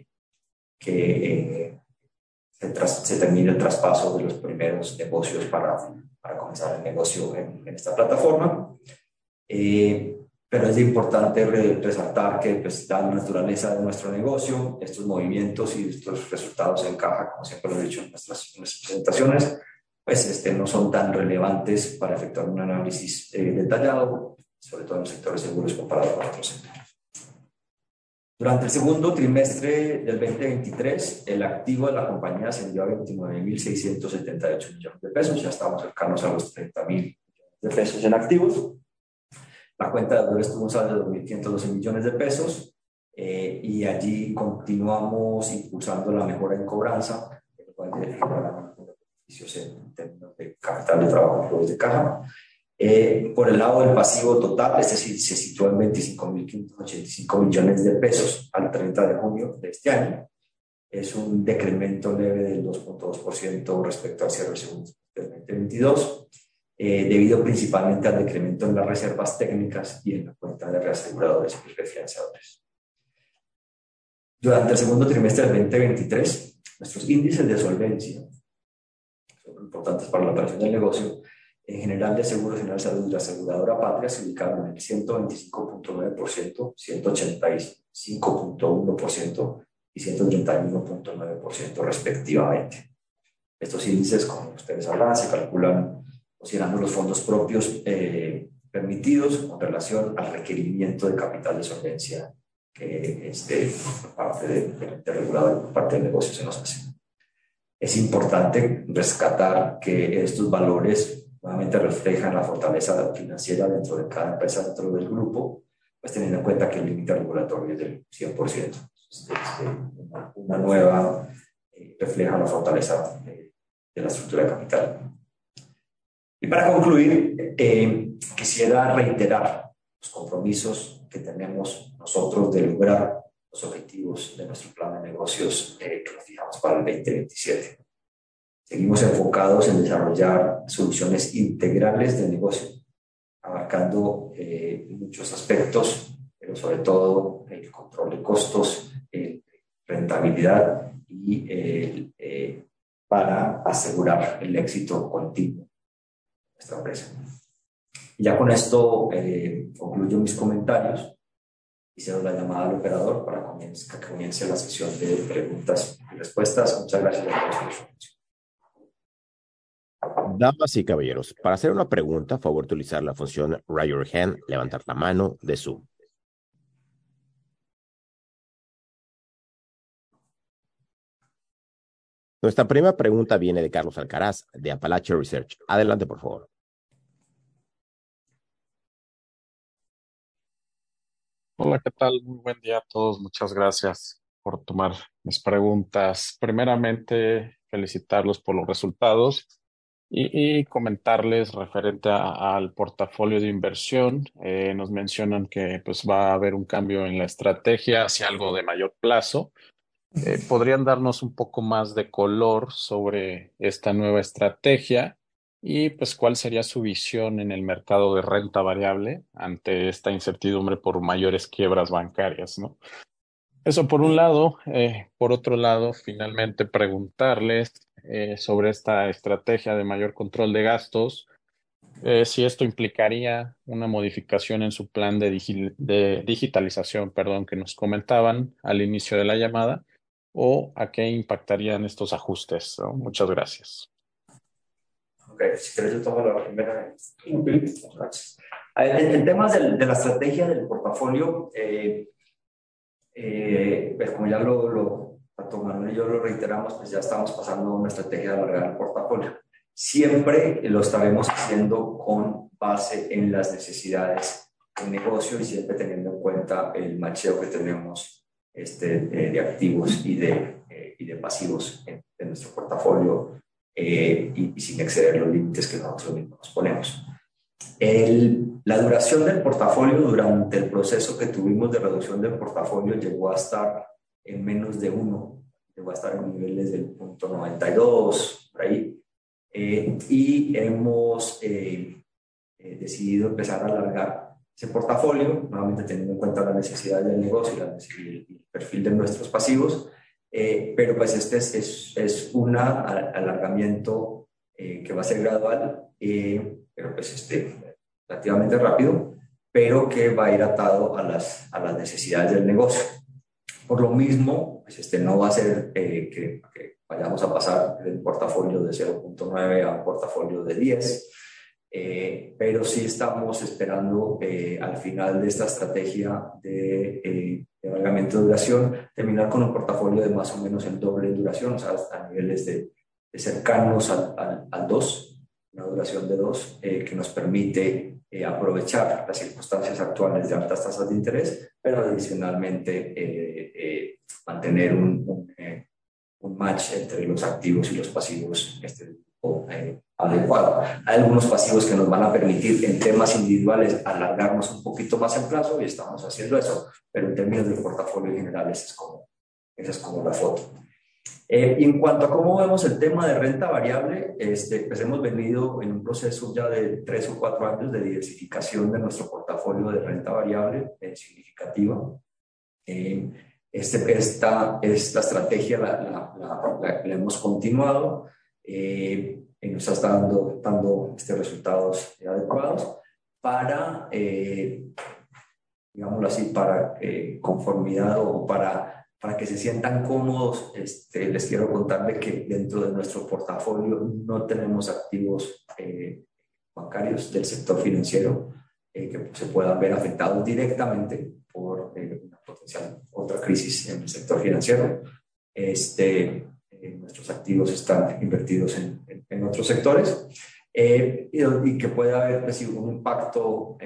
S4: que se termine el traspaso de los primeros negocios para comenzar el negocio en esta plataforma. Pero es importante resaltar que pues, la naturaleza de nuestro negocio, estos movimientos y estos resultados en caja, como siempre lo he dicho en nuestras presentaciones, pues no son tan relevantes para efectuar un análisis detallado, sobre todo en el sector de seguros comparado con otros sectores. Durante el segundo trimestre del 2023, el activo de la compañía ascendió a 29.678 millones de pesos, ya estamos cercanos a los 30.000 millones de pesos en activos. La cuenta de deuda tuvo un saldo de 2.512 millones de pesos y allí continuamos impulsando la mejora en cobranza, lo cual genera beneficios en términos de capital de trabajo y flujos de caja. Por el lado del pasivo total, se situó en 25.585 millones de pesos al 30 de junio de este año. Es un decremento leve del 2.2% respecto al cierre del segundo del 2022. Debido principalmente al decremento en las reservas técnicas y en la cuenta de reaseguradores y refinanciadores. Durante el segundo trimestre del 2023, nuestros índices de solvencia, son importantes para la operación del negocio, en general de Seguros General de Salud y la aseguradora Patria se ubicaron en el 125.9%, 185.1% y 131.9% respectivamente. Estos índices, como ustedes sabrán, se calculan considerando los fondos propios permitidos con relación al requerimiento de capital de solvencia que por parte del regulador, por parte del negocio se nos hace. Es importante rescatar que estos valores nuevamente reflejan la fortaleza financiera dentro de cada empresa, dentro del grupo, pues teniendo en cuenta que el límite regulatorio es del 100%. Una nueva refleja la fortaleza de la estructura de capital. Y para concluir, quisiera reiterar los compromisos que tenemos nosotros de lograr los objetivos de nuestro plan de negocios que nos fijamos para el 2027. Seguimos enfocados en desarrollar soluciones integrales de negocio, abarcando muchos aspectos, pero sobre todo el control de costos, rentabilidad y para asegurar el éxito continuo de nuestra empresa. Y ya con esto concluyo mis comentarios y cedo la llamada al operador para que comience la sesión de preguntas y respuestas. Muchas gracias a todos.
S1: Damas y caballeros, para hacer una pregunta, favor utilizar la función Raise Your Hand, levantar la mano de Zoom. Nuestra primera pregunta viene de Carlos Alcaraz, de Apalache Research. Adelante, por favor.
S5: Hola, ¿qué tal? Muy buen día a todos. Muchas gracias por tomar mis preguntas. Primeramente, felicitarlos por los resultados y comentarles referente al portafolio de inversión. Nos mencionan que pues, va a haber un cambio en la estrategia hacia algo de mayor plazo. ¿Podrían darnos un poco más de color sobre esta nueva estrategia? Y pues, ¿cuál sería su visión en el mercado de renta variable ante esta incertidumbre por mayores quiebras bancarias, ¿no? Eso por un lado. Por otro lado, finalmente preguntarles sobre esta estrategia de mayor control de gastos, si esto implicaría una modificación en su plan de digitalización, perdón, que nos comentaban al inicio de la llamada, o a qué impactarían estos ajustes, ¿no? Muchas gracias.
S4: Ok, si quieres yo tomo la primera. Gracias. En temas de la estrategia del portafolio, pues como ya tanto Manuel y yo lo reiteramos, pues ya estamos pasando a una estrategia de alargar el portafolio. Siempre lo estaremos haciendo con base en las necesidades del negocio y siempre teniendo en cuenta el macheo que tenemos de activos y de pasivos en nuestro portafolio y sin exceder los límites que nosotros mismos nos ponemos. La duración del portafolio durante el proceso que tuvimos de reducción del portafolio llegó a estar en menos de 1, llegó a estar en niveles del 0.92, por ahí. Y hemos decidido empezar a alargar ese portafolio, nuevamente teniendo en cuenta las necesidades del negocio y el perfil de nuestros pasivos, pero pues este es un alargamiento que va a ser gradual, pero pues relativamente rápido, pero que va a ir atado a las necesidades del negocio. Por lo mismo, pues no va a ser que vayamos a pasar del portafolio de 0.9 a un portafolio de 10, pero sí estamos esperando al final de esta estrategia de alargamiento de duración terminar con un portafolio de más o menos el doble de duración, o sea, a niveles de cercanos al 2, una duración de 2 que nos permite aprovechar las circunstancias actuales de altas tasas de interés, pero adicionalmente mantener un match entre los activos y los pasivos adecuado. Hay algunos pasivos que nos van a permitir en temas individuales alargarnos un poquito más en plazo y estamos haciendo eso, pero en términos del portafolio en general esa es como la foto. Y en cuanto a cómo vemos el tema de renta variable, pues hemos venido en un proceso ya de 3 o 4 años de diversificación de nuestro portafolio de renta variable significativa. Esta estrategia la hemos continuado. nos está dando resultados adecuados para, digámoslo así, para conformidad o para que se sientan cómodos. Les quiero contar de que dentro de nuestro portafolio no tenemos activos bancarios del sector financiero que se puedan ver afectados directamente por una potencial otra crisis en el sector financiero. Nuestros activos están invertidos en otros sectores y que puede haber pues, un impacto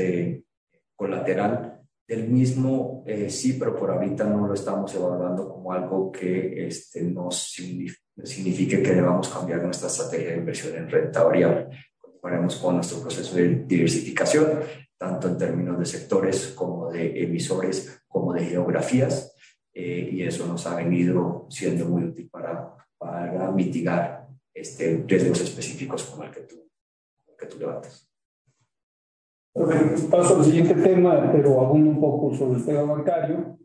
S4: colateral del mismo, sí, pero por ahorita no lo estamos evaluando como algo que nos signifique que debamos cambiar nuestra estrategia de inversión en renta variable. Continuaremos con nuestro proceso de diversificación, tanto en términos de sectores como de emisores, como de geografías, y eso nos ha venido siendo muy útil para mitigar riesgos específicos como el que tú levantas.
S3: Paso al siguiente tema, pero abundo un poco sobre el tema bancario.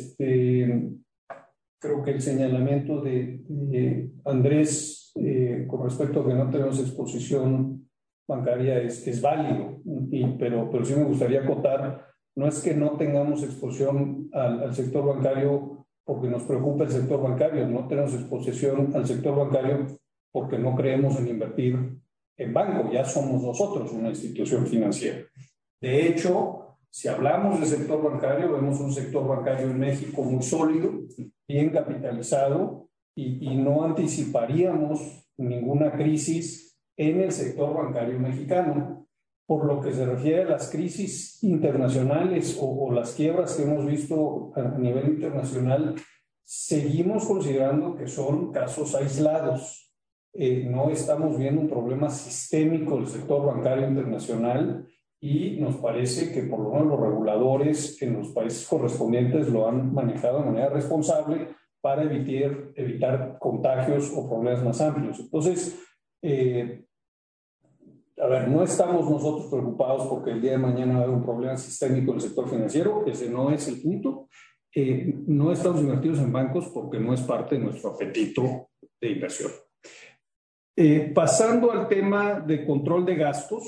S3: Creo que el señalamiento de Andrés con respecto a que no tenemos exposición bancaria es válido, pero sí me gustaría acotar, no es que no tengamos exposición al sector bancario porque nos preocupa el sector bancario, no tenemos exposición al sector bancario porque no creemos en invertir en banco, ya somos nosotros una institución financiera. De hecho, si hablamos del sector bancario, vemos un sector bancario en México muy sólido, bien capitalizado, y no anticiparíamos ninguna crisis en el sector bancario mexicano. Por lo que se refiere a las crisis internacionales o las quiebras que hemos visto a nivel internacional, seguimos considerando que son casos aislados. No estamos viendo un problema sistémico del sector bancario internacional y nos parece que por lo menos los reguladores en los países correspondientes lo han manejado de manera responsable para evitar contagios o problemas más amplios. Entonces, no estamos nosotros preocupados porque el día de mañana va a haber un problema sistémico en el sector financiero, ese no es el punto. No estamos invertidos en bancos porque no es parte de nuestro apetito de inversión. Pasando al tema de control de gastos,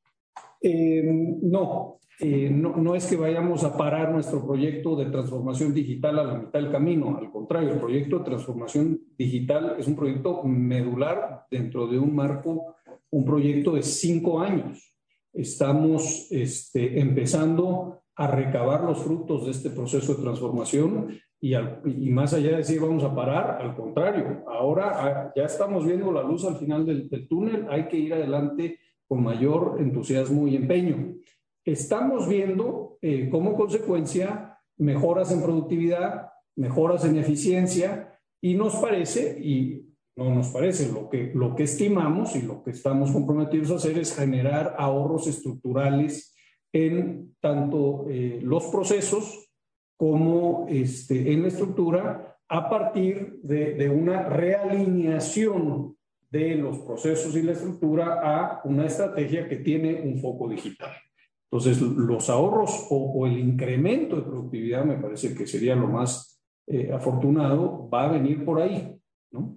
S3: no es que vayamos a parar nuestro proyecto de transformación digital a la mitad del camino. Al contrario, el proyecto de transformación digital es un proyecto medular dentro de un proyecto de 5 años. Estamos empezando a recabar los frutos de este proceso de transformación y más allá de decir vamos a parar, al contrario, ahora ya estamos viendo la luz al final del túnel, hay que ir adelante con mayor entusiasmo y empeño. Estamos viendo como consecuencia mejoras en productividad, mejoras en eficiencia y nos parece, lo que estimamos y lo que estamos comprometidos a hacer es generar ahorros estructurales en tanto los procesos como en la estructura a partir de una realineación de los procesos y la estructura a una estrategia que tiene un foco digital. Entonces, los ahorros o el incremento de productividad, me parece que sería lo más afortunado, va a venir por ahí, ¿no?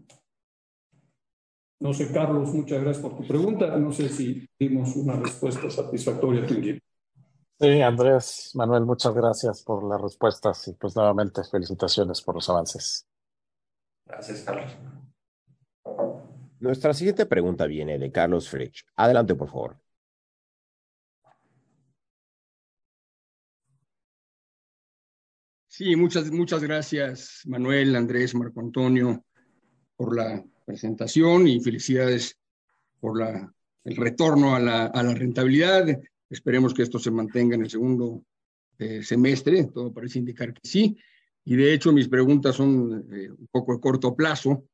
S3: No sé, Carlos, muchas gracias por tu pregunta. No sé si dimos una respuesta satisfactoria a tu inquietud.
S5: Sí, Andrés, Manuel, muchas gracias por las respuestas y pues nuevamente felicitaciones por los avances.
S4: Gracias, Carlos.
S1: Nuestra siguiente pregunta viene de Carlos Frich. Adelante, por favor.
S6: Sí, muchas gracias, Manuel, Andrés, Marco Antonio, por la presentación y felicidades por el retorno a la rentabilidad. Esperemos que esto se mantenga en el segundo semestre, todo parece indicar que sí. Y de hecho mis preguntas son un poco de corto plazo.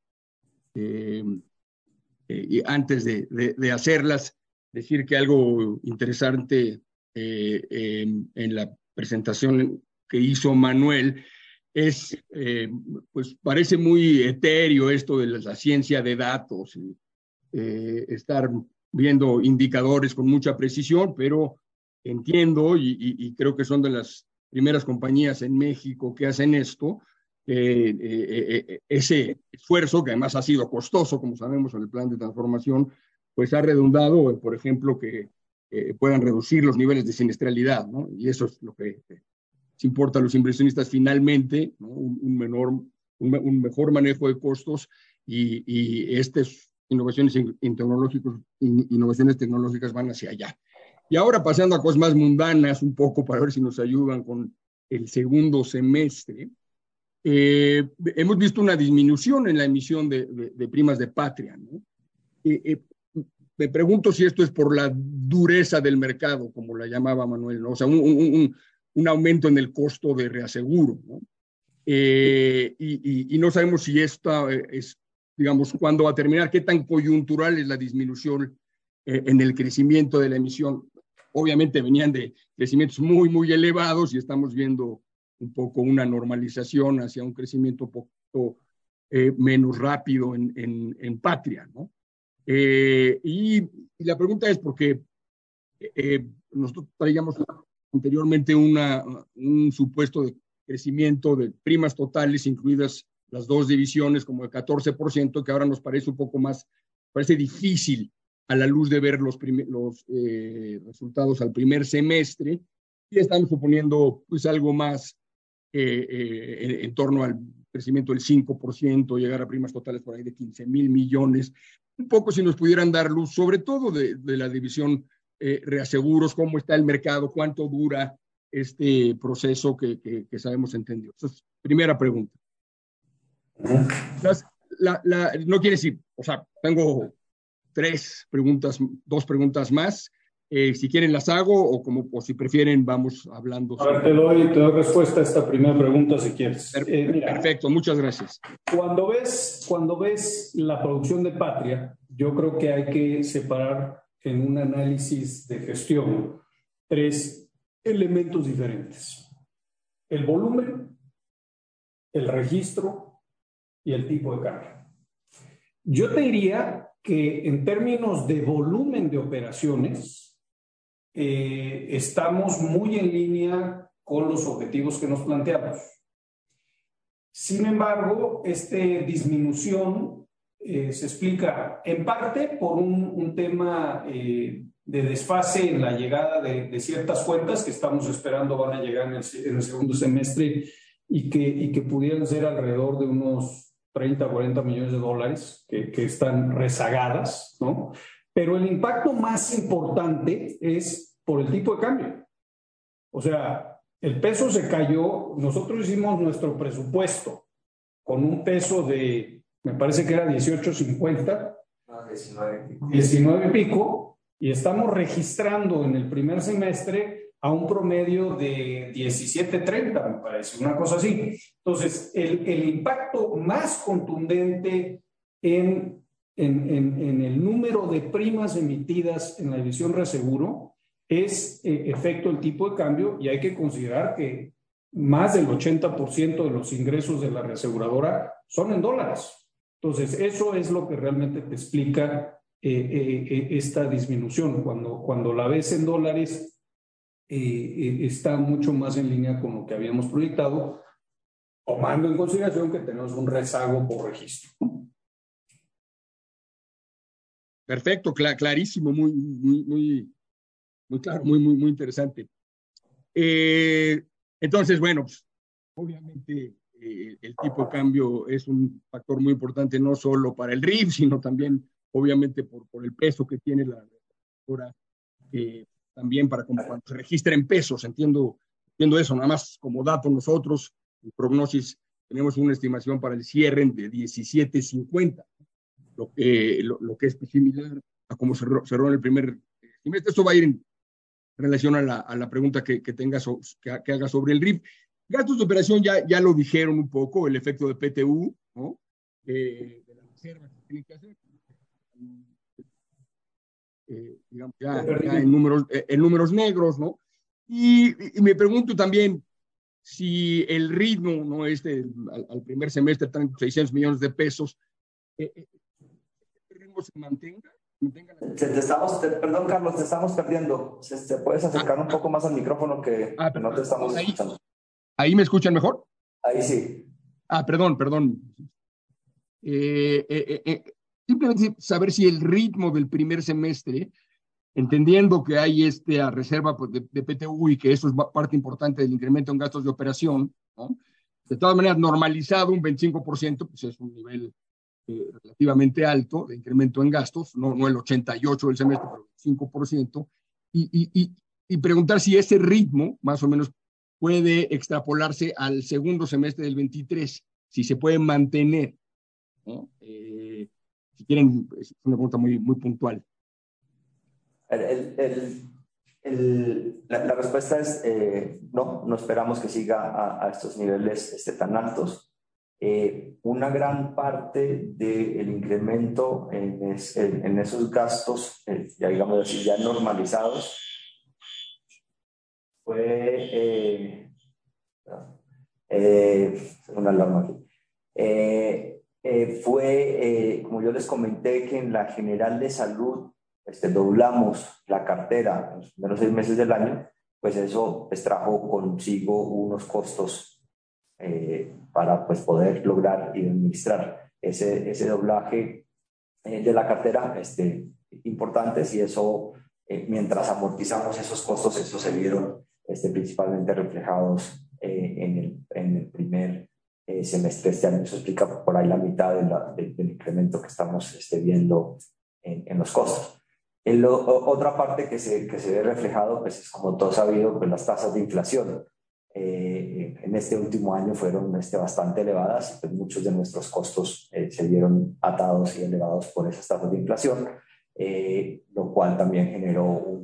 S6: Y antes de hacerlas, decir que algo interesante en la presentación que hizo Manuel es, pues parece muy etéreo esto de la ciencia de datos, estar viendo indicadores con mucha precisión, pero entiendo y creo que son de las primeras compañías en México que hacen esto, ese esfuerzo, que además ha sido costoso, como sabemos, en el plan de transformación, pues ha redundado, por ejemplo, que puedan reducir los niveles de siniestralidad, ¿no? Y eso es lo que les importa a los inversionistas finalmente, ¿no? Un mejor manejo de costos y estas innovaciones tecnológicas van hacia allá. Y ahora pasando a cosas más mundanas un poco para ver si nos ayudan con el segundo semestre, hemos visto una disminución en la emisión de primas de patria, ¿no? Me pregunto si esto es por la dureza del mercado, como la llamaba Manuel, ¿no? O sea, un aumento en el costo de reaseguro, ¿no? Y no sabemos si esta es, digamos, cuándo va a terminar, qué tan coyuntural es la disminución en el crecimiento de la emisión. Obviamente venían de crecimientos muy, muy elevados y estamos viendo un poco una normalización hacia un crecimiento un poco menos rápido en patria, ¿no? Y la pregunta es porque nosotros traíamos anteriormente un supuesto de crecimiento de primas totales, incluidas las dos divisiones, como de 14%, que ahora nos parece un poco más, parece difícil a la luz de ver los resultados al primer semestre, y estamos suponiendo pues algo más en torno al crecimiento del 5%, llegar a primas totales por ahí de 15,000 millones. Un poco si nos pudieran dar luz, sobre todo de la división reaseguros, cómo está el mercado, cuánto dura este proceso que sabemos entendido. Esa es primera pregunta. No quiere decir, o sea, tengo dos preguntas más. Si quieren las hago o si prefieren vamos hablando.
S3: A ver, te doy respuesta a esta primera pregunta si quieres.
S6: Mira, perfecto, muchas gracias.
S3: Cuando ves la producción de patria, yo creo que hay que separar en un análisis de gestión 3 elementos diferentes: el volumen, el registro y el tipo de cambio. Yo te diría que en términos de volumen de operaciones, estamos muy en línea con los objetivos que nos planteamos. Sin embargo, esta disminución se explica en parte por un tema de desfase en la llegada de ciertas cuentas que estamos esperando van a llegar en el segundo semestre y que pudieran ser alrededor de unos 30 o 40 millones de dólares que están rezagadas, ¿no? Pero el impacto más importante es por el tipo de cambio. O sea, el peso se cayó. Nosotros hicimos nuestro presupuesto con un peso de, me parece que era 18.50. 19 y pico. Y estamos registrando en el primer semestre a un promedio de 17.30, me parece, una cosa así. Entonces, el impacto más contundente en el número de primas emitidas en la división reaseguro es efecto del tipo de cambio, y hay que considerar que más del 80% de los ingresos de la reaseguradora son en dólares. Entonces, eso es lo que realmente te explica esta disminución. Cuando la ves en dólares, está mucho más en línea con lo que habíamos proyectado, tomando en consideración que tenemos un rezago por registro.
S6: Perfecto, clarísimo, muy claro, muy interesante. Entonces, bueno, pues, obviamente el tipo de cambio es un factor muy importante no solo para el RIF, sino también, obviamente, por el peso que tiene la ahora, también para cuando se registra en pesos. Entiendo eso, nada más como dato. Nosotros, en Prognosis, tenemos una estimación para el cierre de 17.50, lo que es similar a cómo cerró en el primer trimestre. Esto va a ir en relación a la pregunta que haga sobre el RIF. Gastos de operación ya lo dijeron un poco, el efecto de PTU, ¿no? De la reserva que tienen que hacer. Digamos, ya en números negros, ¿no? Y me pregunto también si el ritmo, ¿no? Al primer semestre, 600 millones de pesos, ¿el ritmo se mantenga?
S4: Perdón, Carlos, te estamos perdiendo. ¿Te puedes acercar un poco más al micrófono que no te estamos escuchando?
S6: ¿Ahí me escuchan mejor?
S4: Ahí sí.
S6: Perdón. Simplemente saber si el ritmo del primer semestre, entendiendo que hay a reserva pues, de PTU y que eso es parte importante del incremento en gastos de operación, ¿no? De todas maneras, normalizado un 25%, pues es un nivel relativamente alto de incremento en gastos, no el 88% del semestre, pero el 5%, y preguntar si ese ritmo, más o menos, puede extrapolarse al segundo semestre del 23, si se puede mantener, ¿no? Si quieren, es una pregunta muy, muy puntual.
S4: La respuesta es no esperamos que siga a estos niveles tan altos. Una gran parte del incremento en esos gastos, ya digamos así, ya normalizados, fue una alarma aquí. Como yo les comenté, que en la General de Salud doblamos la cartera en los primeros 6 meses del año, pues eso trajo consigo unos costos para pues, poder lograr y administrar ese doblaje de la cartera importantes, y eso, mientras amortizamos esos costos, esos se vieron principalmente reflejados en el primer semestre de este año. Eso explica por ahí la mitad del incremento que estamos viendo en los costos. Otra parte que se ve reflejado, pues es como todo sabido, pues las tasas de inflación. En este último año fueron bastante elevadas, y pues muchos de nuestros costos se vieron atados y elevados por esas tasas de inflación, lo cual también generó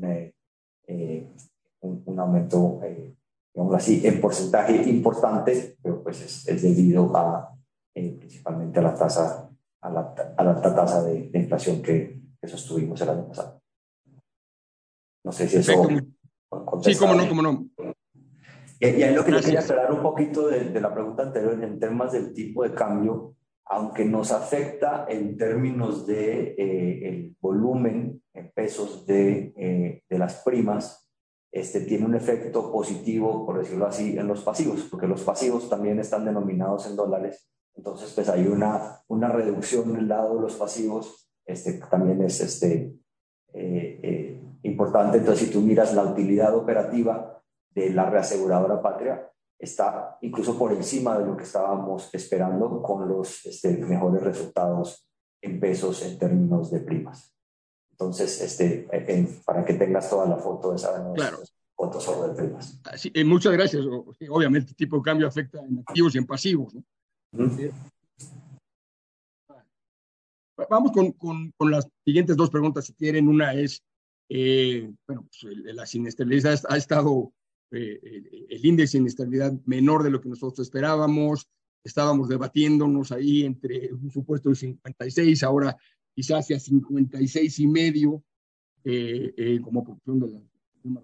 S4: un aumento, digamos así, en porcentaje importante, pero pues es debido principalmente a la alta tasa de inflación que sostuvimos el año pasado. No sé si eso
S6: Sí, cómo no.
S4: Y ahí lo que yo quería aclarar un poquito de la pregunta anterior en temas del tipo de cambio, aunque nos afecta en términos de el volumen en pesos de las primas, tiene un efecto positivo, por decirlo así, en los pasivos, porque los pasivos también están denominados en dólares. Entonces, pues hay una reducción en el lado de los pasivos, también es importante. Entonces, si tú miras la utilidad operativa de la reaseguradora Patria, está incluso por encima de lo que estábamos esperando, con los mejores resultados en pesos en términos de primas. Entonces, para que tengas toda la foto esa,
S6: claro,
S4: foto sobre primas.
S6: Sí, muchas gracias. Obviamente, el tipo de cambio afecta en activos y en pasivos, ¿no? Vamos con las siguientes dos preguntas, si quieren. Una es, la inestabilidad ha estado, el índice de inestabilidad menor de lo que nosotros esperábamos. Estábamos debatiéndonos ahí entre un supuesto de 56, ahora quizás hacia 56 y medio, como proporción de las últimas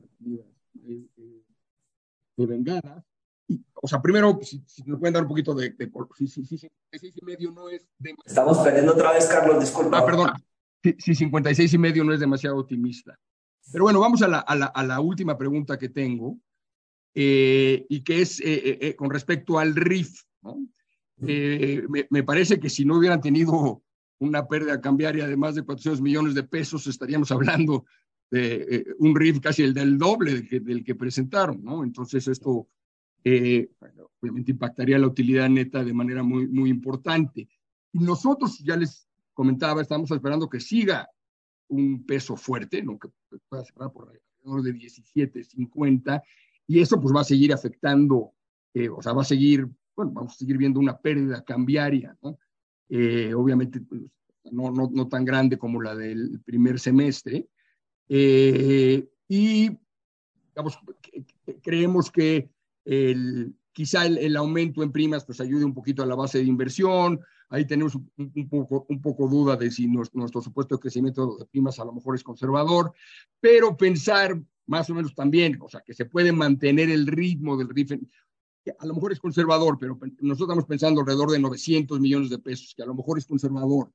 S6: de vengada. O sea, primero, si nos pueden dar un poquito de 56 y medio no es demasiado.
S4: Estamos perdiendo otra vez, Carlos, disculpa.
S6: Perdón. Si 56 y medio no es demasiado optimista. Pero bueno, vamos a la última pregunta que tengo, y que es con respecto al RIF, ¿no? Me parece que si no hubieran tenido una pérdida cambiaria de más de 400 millones de pesos, estaríamos hablando de un RIF casi el del doble del que presentaron, ¿no? Entonces esto obviamente impactaría la utilidad neta de manera muy, muy importante. Y nosotros, ya les comentaba, estamos esperando que siga un peso fuerte, ¿no? Que pueda cerrar por alrededor de 17.50, y eso pues va a seguir afectando, o sea, vamos a seguir viendo una pérdida cambiaria, ¿no? Obviamente pues, no tan grande como la del primer semestre, y digamos, creemos que quizá el aumento en primas pues ayude un poquito a la base de inversión. Ahí tenemos un poco duda de si nuestro supuesto de crecimiento de primas a lo mejor es conservador, pero pensar más o menos también, o sea, que se puede mantener el ritmo del RIF, que a lo mejor es conservador, pero nosotros estamos pensando alrededor de 900 millones de pesos, que a lo mejor es conservador.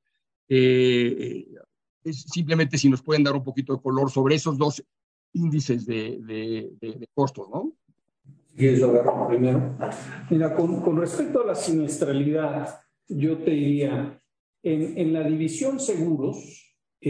S6: Es simplemente si nos pueden dar un poquito de color sobre esos dos índices de costos, ¿no?
S3: ¿Quieres lo agarro primero? Mira, con respecto a la siniestralidad, yo te diría, en la división seguros,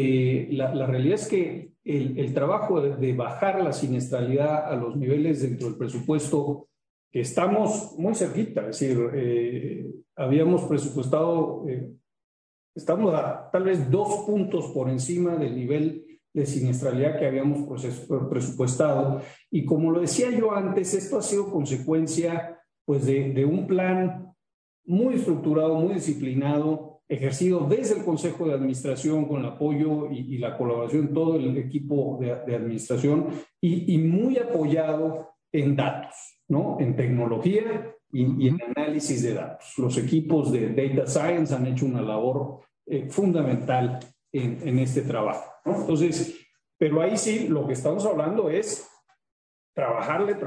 S3: la realidad es que el trabajo de bajar la siniestralidad a los niveles dentro del presupuesto, que estamos muy cerquita, es decir, habíamos presupuestado, estamos a tal vez 2 puntos por encima del nivel de siniestralidad que habíamos presupuestado. Y como lo decía yo antes, esto ha sido consecuencia pues, de un plan muy estructurado, muy disciplinado, ejercido desde el Consejo de Administración con el apoyo y la colaboración de todo el equipo de administración y muy apoyado en datos, ¿no? En tecnología y en análisis de datos. Los equipos de Data Science han hecho una labor fundamental en este trabajo, ¿no? Entonces, pero ahí sí, lo que estamos hablando es trabajarle,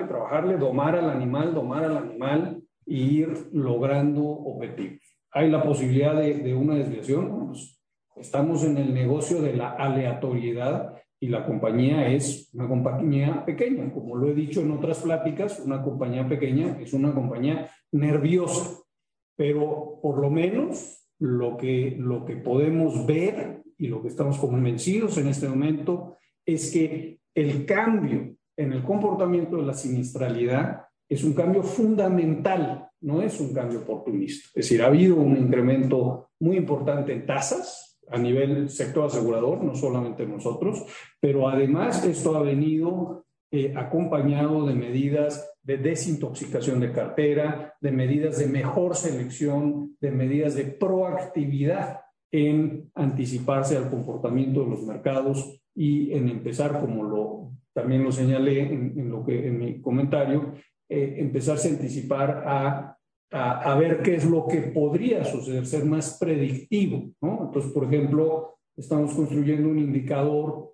S3: domar al animal e ir logrando objetivos. Hay la posibilidad de una desviación, pues estamos en el negocio de la aleatoriedad y la compañía es una compañía pequeña. Como lo he dicho en otras pláticas, una compañía pequeña es una compañía nerviosa, pero por lo menos lo que podemos ver y lo que estamos convencidos en este momento es que el cambio en el comportamiento de la siniestralidad es un cambio fundamental, no es un cambio oportunista. Es decir, ha habido un incremento muy importante en tasas a nivel sector asegurador, no solamente nosotros, pero además esto ha venido acompañado de medidas de desintoxicación de cartera, de medidas de mejor selección, de medidas de proactividad en anticiparse al comportamiento de los mercados y en empezar, como también lo señalé en mi comentario, empezarse a anticipar a ver qué es lo que podría suceder, ser más predictivo, ¿no? Entonces, por ejemplo, estamos construyendo un indicador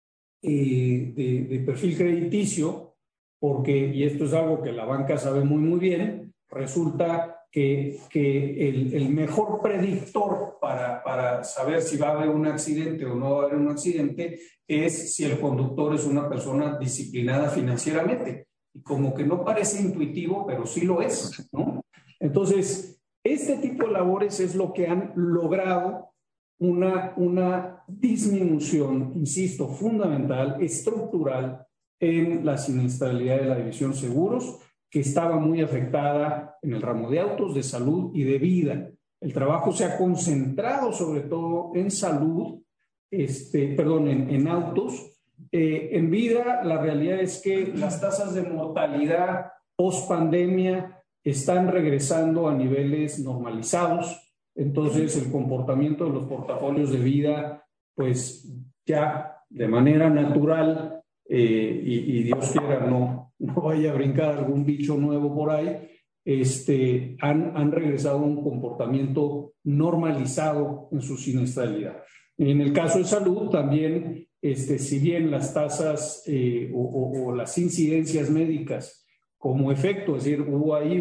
S3: de perfil crediticio, porque, y esto es algo que la banca sabe muy bien, resulta que el mejor predictor para saber si va a haber un accidente o no va a haber un accidente es si el conductor es una persona disciplinada financieramente. Y como que no parece intuitivo, pero sí lo es, ¿no? Entonces, este tipo de labores es lo que han logrado una disminución, insisto, fundamental, estructural en la siniestralidad de la división seguros, que estaba muy afectada en el ramo de autos, de salud y de vida. El trabajo se ha concentrado sobre todo en salud, en autos. En vida, la realidad es que las tasas de mortalidad post pandemia están regresando a niveles normalizados. Entonces, el comportamiento de los portafolios de vida, pues ya de manera natural, y Dios quiera no vaya a brincar algún bicho nuevo por ahí, han regresado a un comportamiento normalizado en su siniestralidad. En el caso de salud también, si bien las tasas o las incidencias médicas como efecto, es decir, hubo ahí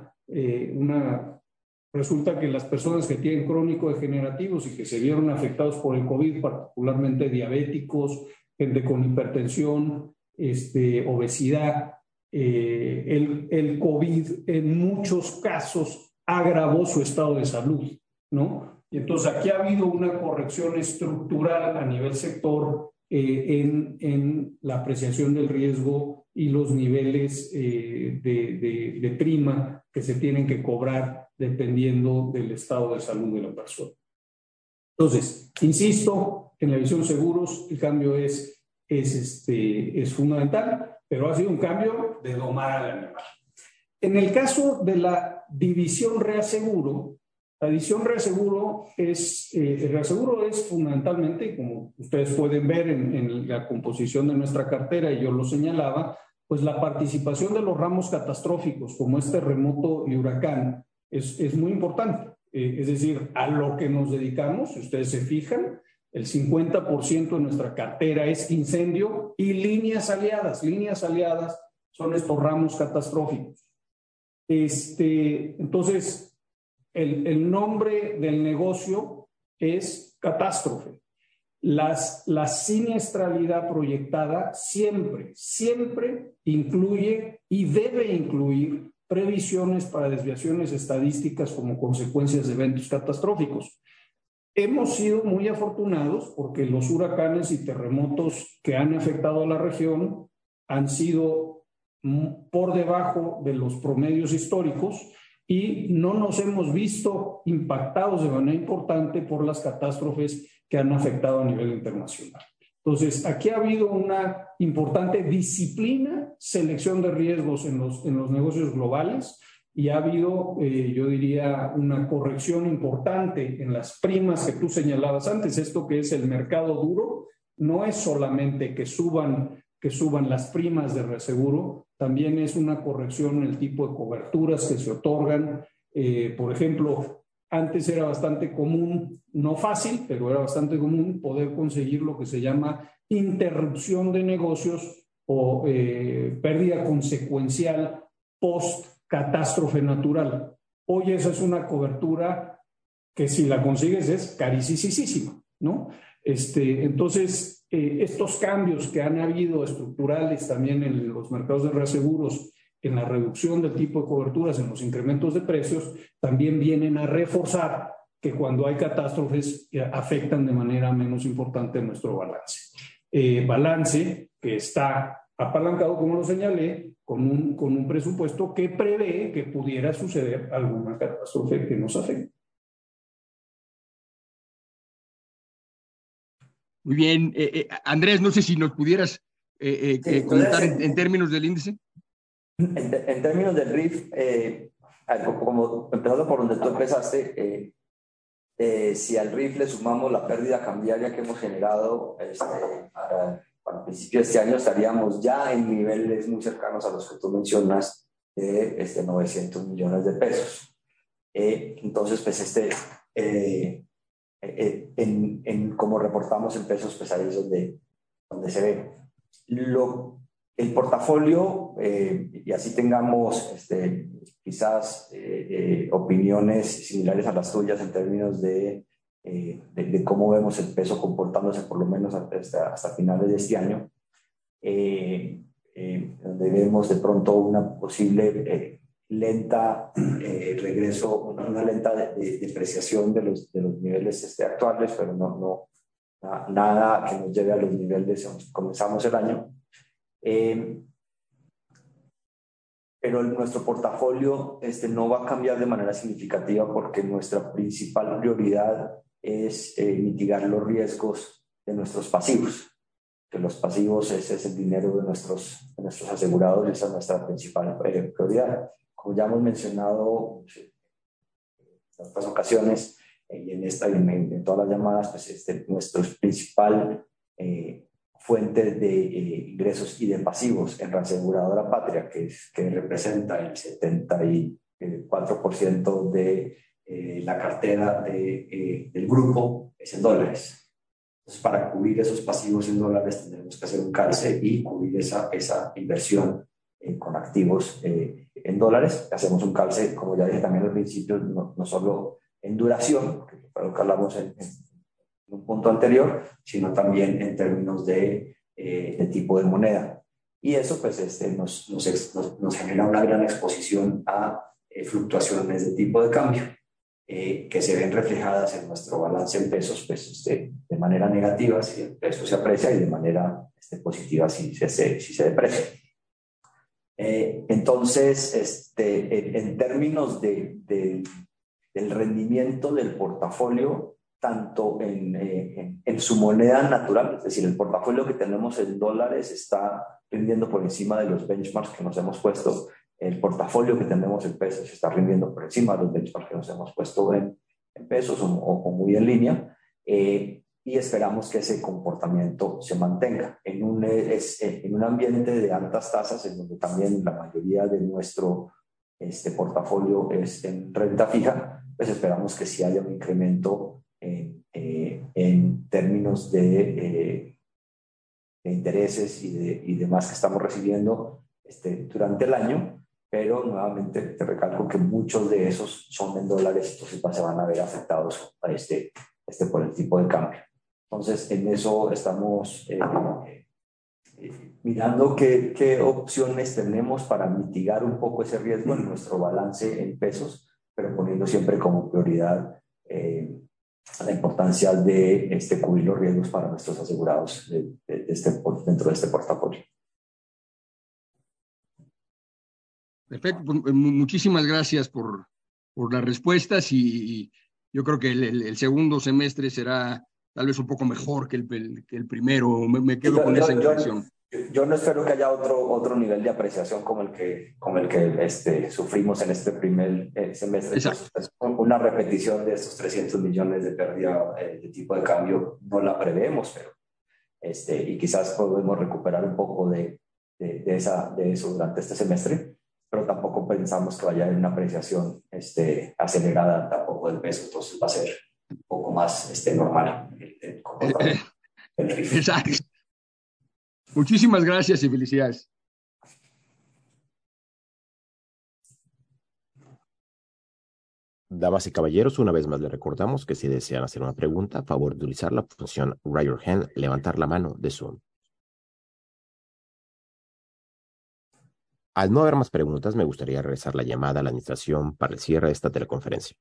S3: resulta que las personas que tienen crónico-degenerativos y que se vieron afectados por el COVID, particularmente diabéticos, gente con hipertensión, obesidad, el COVID en muchos casos agravó su estado de salud, ¿no? Y entonces aquí ha habido una corrección estructural a nivel sector en la apreciación del riesgo y los niveles de prima que se tienen que cobrar dependiendo del estado de salud de la persona. Entonces, insisto, en la visión seguros el cambio es fundamental, pero ha sido un cambio de domar al animal. En el caso de la división reaseguro, la división reaseguro es fundamentalmente, como ustedes pueden ver en la composición de nuestra cartera, y yo lo señalaba, pues la participación de los ramos catastróficos como terremoto y huracán es muy importante. Es decir, a lo que nos dedicamos, si ustedes se fijan, el 50% de nuestra cartera es incendio y líneas aliadas. Líneas aliadas son estos ramos catastróficos. Entonces, el nombre del negocio es catástrofe. la siniestralidad proyectada siempre incluye y debe incluir previsiones para desviaciones estadísticas como consecuencias de eventos catastróficos. Hemos sido muy afortunados porque los huracanes y terremotos que han afectado a la región han sido por debajo de los promedios históricos y no nos hemos visto impactados de manera importante por las catástrofes que han afectado a nivel internacional. Entonces, aquí ha habido una importante disciplina, selección de riesgos en los negocios globales, y ha habido, yo diría, una corrección importante en las primas que tú señalabas antes. Esto que es el mercado duro, no es solamente que suban las primas de reaseguro, también es una corrección en el tipo de coberturas que se otorgan. Por ejemplo, antes era bastante común, no fácil, pero era bastante común poder conseguir lo que se llama interrupción de negocios o pérdida consecuencial post-catástrofe natural. Hoy esa es una cobertura que si la consigues es carísima, ¿no? Entonces, estos cambios que han habido estructurales también en los mercados de reaseguros, en la reducción del tipo de coberturas, en los incrementos de precios, también vienen a reforzar que cuando hay catástrofes afectan de manera menos importante nuestro balance. Balance que está apalancado, como lo señalé, con un presupuesto que prevé que pudiera suceder alguna catástrofe que nos afecte.
S6: Muy bien. Andrés, no sé si nos pudieras comentar en términos del índice.
S4: En términos del RIF, como empezando por donde tú empezaste, si al RIF le sumamos la pérdida cambiaria que hemos generado para el principio de este año, estaríamos ya en niveles muy cercanos a los que tú mencionas, de 900 millones de pesos. Entonces, pues como reportamos en pesos, pues ahí es donde se ve. El portafolio, y así tengamos quizás opiniones similares a las tuyas en términos de cómo vemos el peso comportándose por lo menos hasta finales de este año, donde vemos de pronto una posible lenta regreso, una lenta depreciación de los niveles actuales, pero nada que nos lleve a los niveles que comenzamos el año. Pero nuestro portafolio no va a cambiar de manera significativa porque nuestra principal prioridad es mitigar los riesgos de nuestros pasivos. Que los pasivos ese es el dinero de nuestros asegurados y esa es nuestra principal prioridad. Como ya hemos mencionado en otras ocasiones y en todas las llamadas, pues nuestro principal fuentes de ingresos y de pasivos en Reaseguradora Patria, que representa el 74% de la cartera del grupo, es en dólares. Entonces, para cubrir esos pasivos en dólares tendremos que hacer un calce y cubrir esa inversión con activos en dólares. Hacemos un calce, como ya dije también al principio, no solo en duración, que fue lo que hablamos en un punto anterior, sino también en términos de tipo de moneda. Y eso pues nos genera una gran exposición a fluctuaciones de tipo de cambio que se ven reflejadas en nuestro balance en pesos, pues, de manera negativa si el peso se aprecia y de manera positiva si se deprecia. Entonces, en términos del rendimiento del portafolio, tanto en su moneda natural, es decir, el portafolio que tenemos en dólares está rindiendo por encima de los benchmarks que nos hemos puesto, el portafolio que tenemos en pesos está rindiendo por encima de los benchmarks que nos hemos puesto en pesos o muy en línea, y esperamos que ese comportamiento se mantenga en un ambiente de altas tasas, en donde también la mayoría de nuestro portafolio es en renta fija. Pues esperamos que sí haya un incremento en términos de intereses y demás que estamos recibiendo durante el año, pero nuevamente te recalco que muchos de esos son en dólares, entonces se van a ver afectados por el tipo de cambio. Entonces, en eso estamos mirando qué opciones tenemos para mitigar un poco ese riesgo en nuestro balance en pesos, pero poniendo siempre como prioridad la importancia de cubrir los riesgos para nuestros asegurados dentro de este portafolio.
S6: Perfecto, pues, muchísimas gracias por las respuestas y yo creo que el segundo semestre será tal vez un poco mejor que el primero. Me quedo con esa impresión.
S4: Yo no espero que haya otro nivel de apreciación como el que sufrimos en este primer semestre. Entonces, una repetición de estos 300 millones de pérdida de tipo de cambio no la prevemos, pero y quizás podemos recuperar un poco de eso durante este semestre, pero tampoco pensamos que vaya a haber una apreciación acelerada tampoco del peso, entonces va a ser un poco más normal el comportamiento del RIF.
S6: Exacto. Muchísimas gracias y felicidades.
S1: Damas y caballeros, una vez más les recordamos que si desean hacer una pregunta, a favor de utilizar la función Raise Your Hand, levantar la mano de Zoom. Al no haber más preguntas, me gustaría regresar la llamada a la administración para el cierre de esta teleconferencia.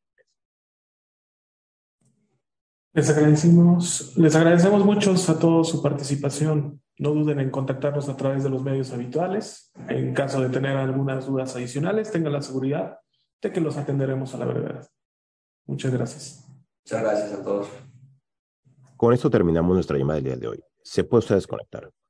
S2: Les agradecemos mucho a todos su participación. No duden en contactarnos a través de los medios habituales. En caso de tener algunas dudas adicionales, tengan la seguridad de que los atenderemos a la brevedad. Muchas gracias.
S4: Muchas gracias a todos.
S1: Con esto terminamos nuestra llamada del día de hoy. Se puede usted desconectar.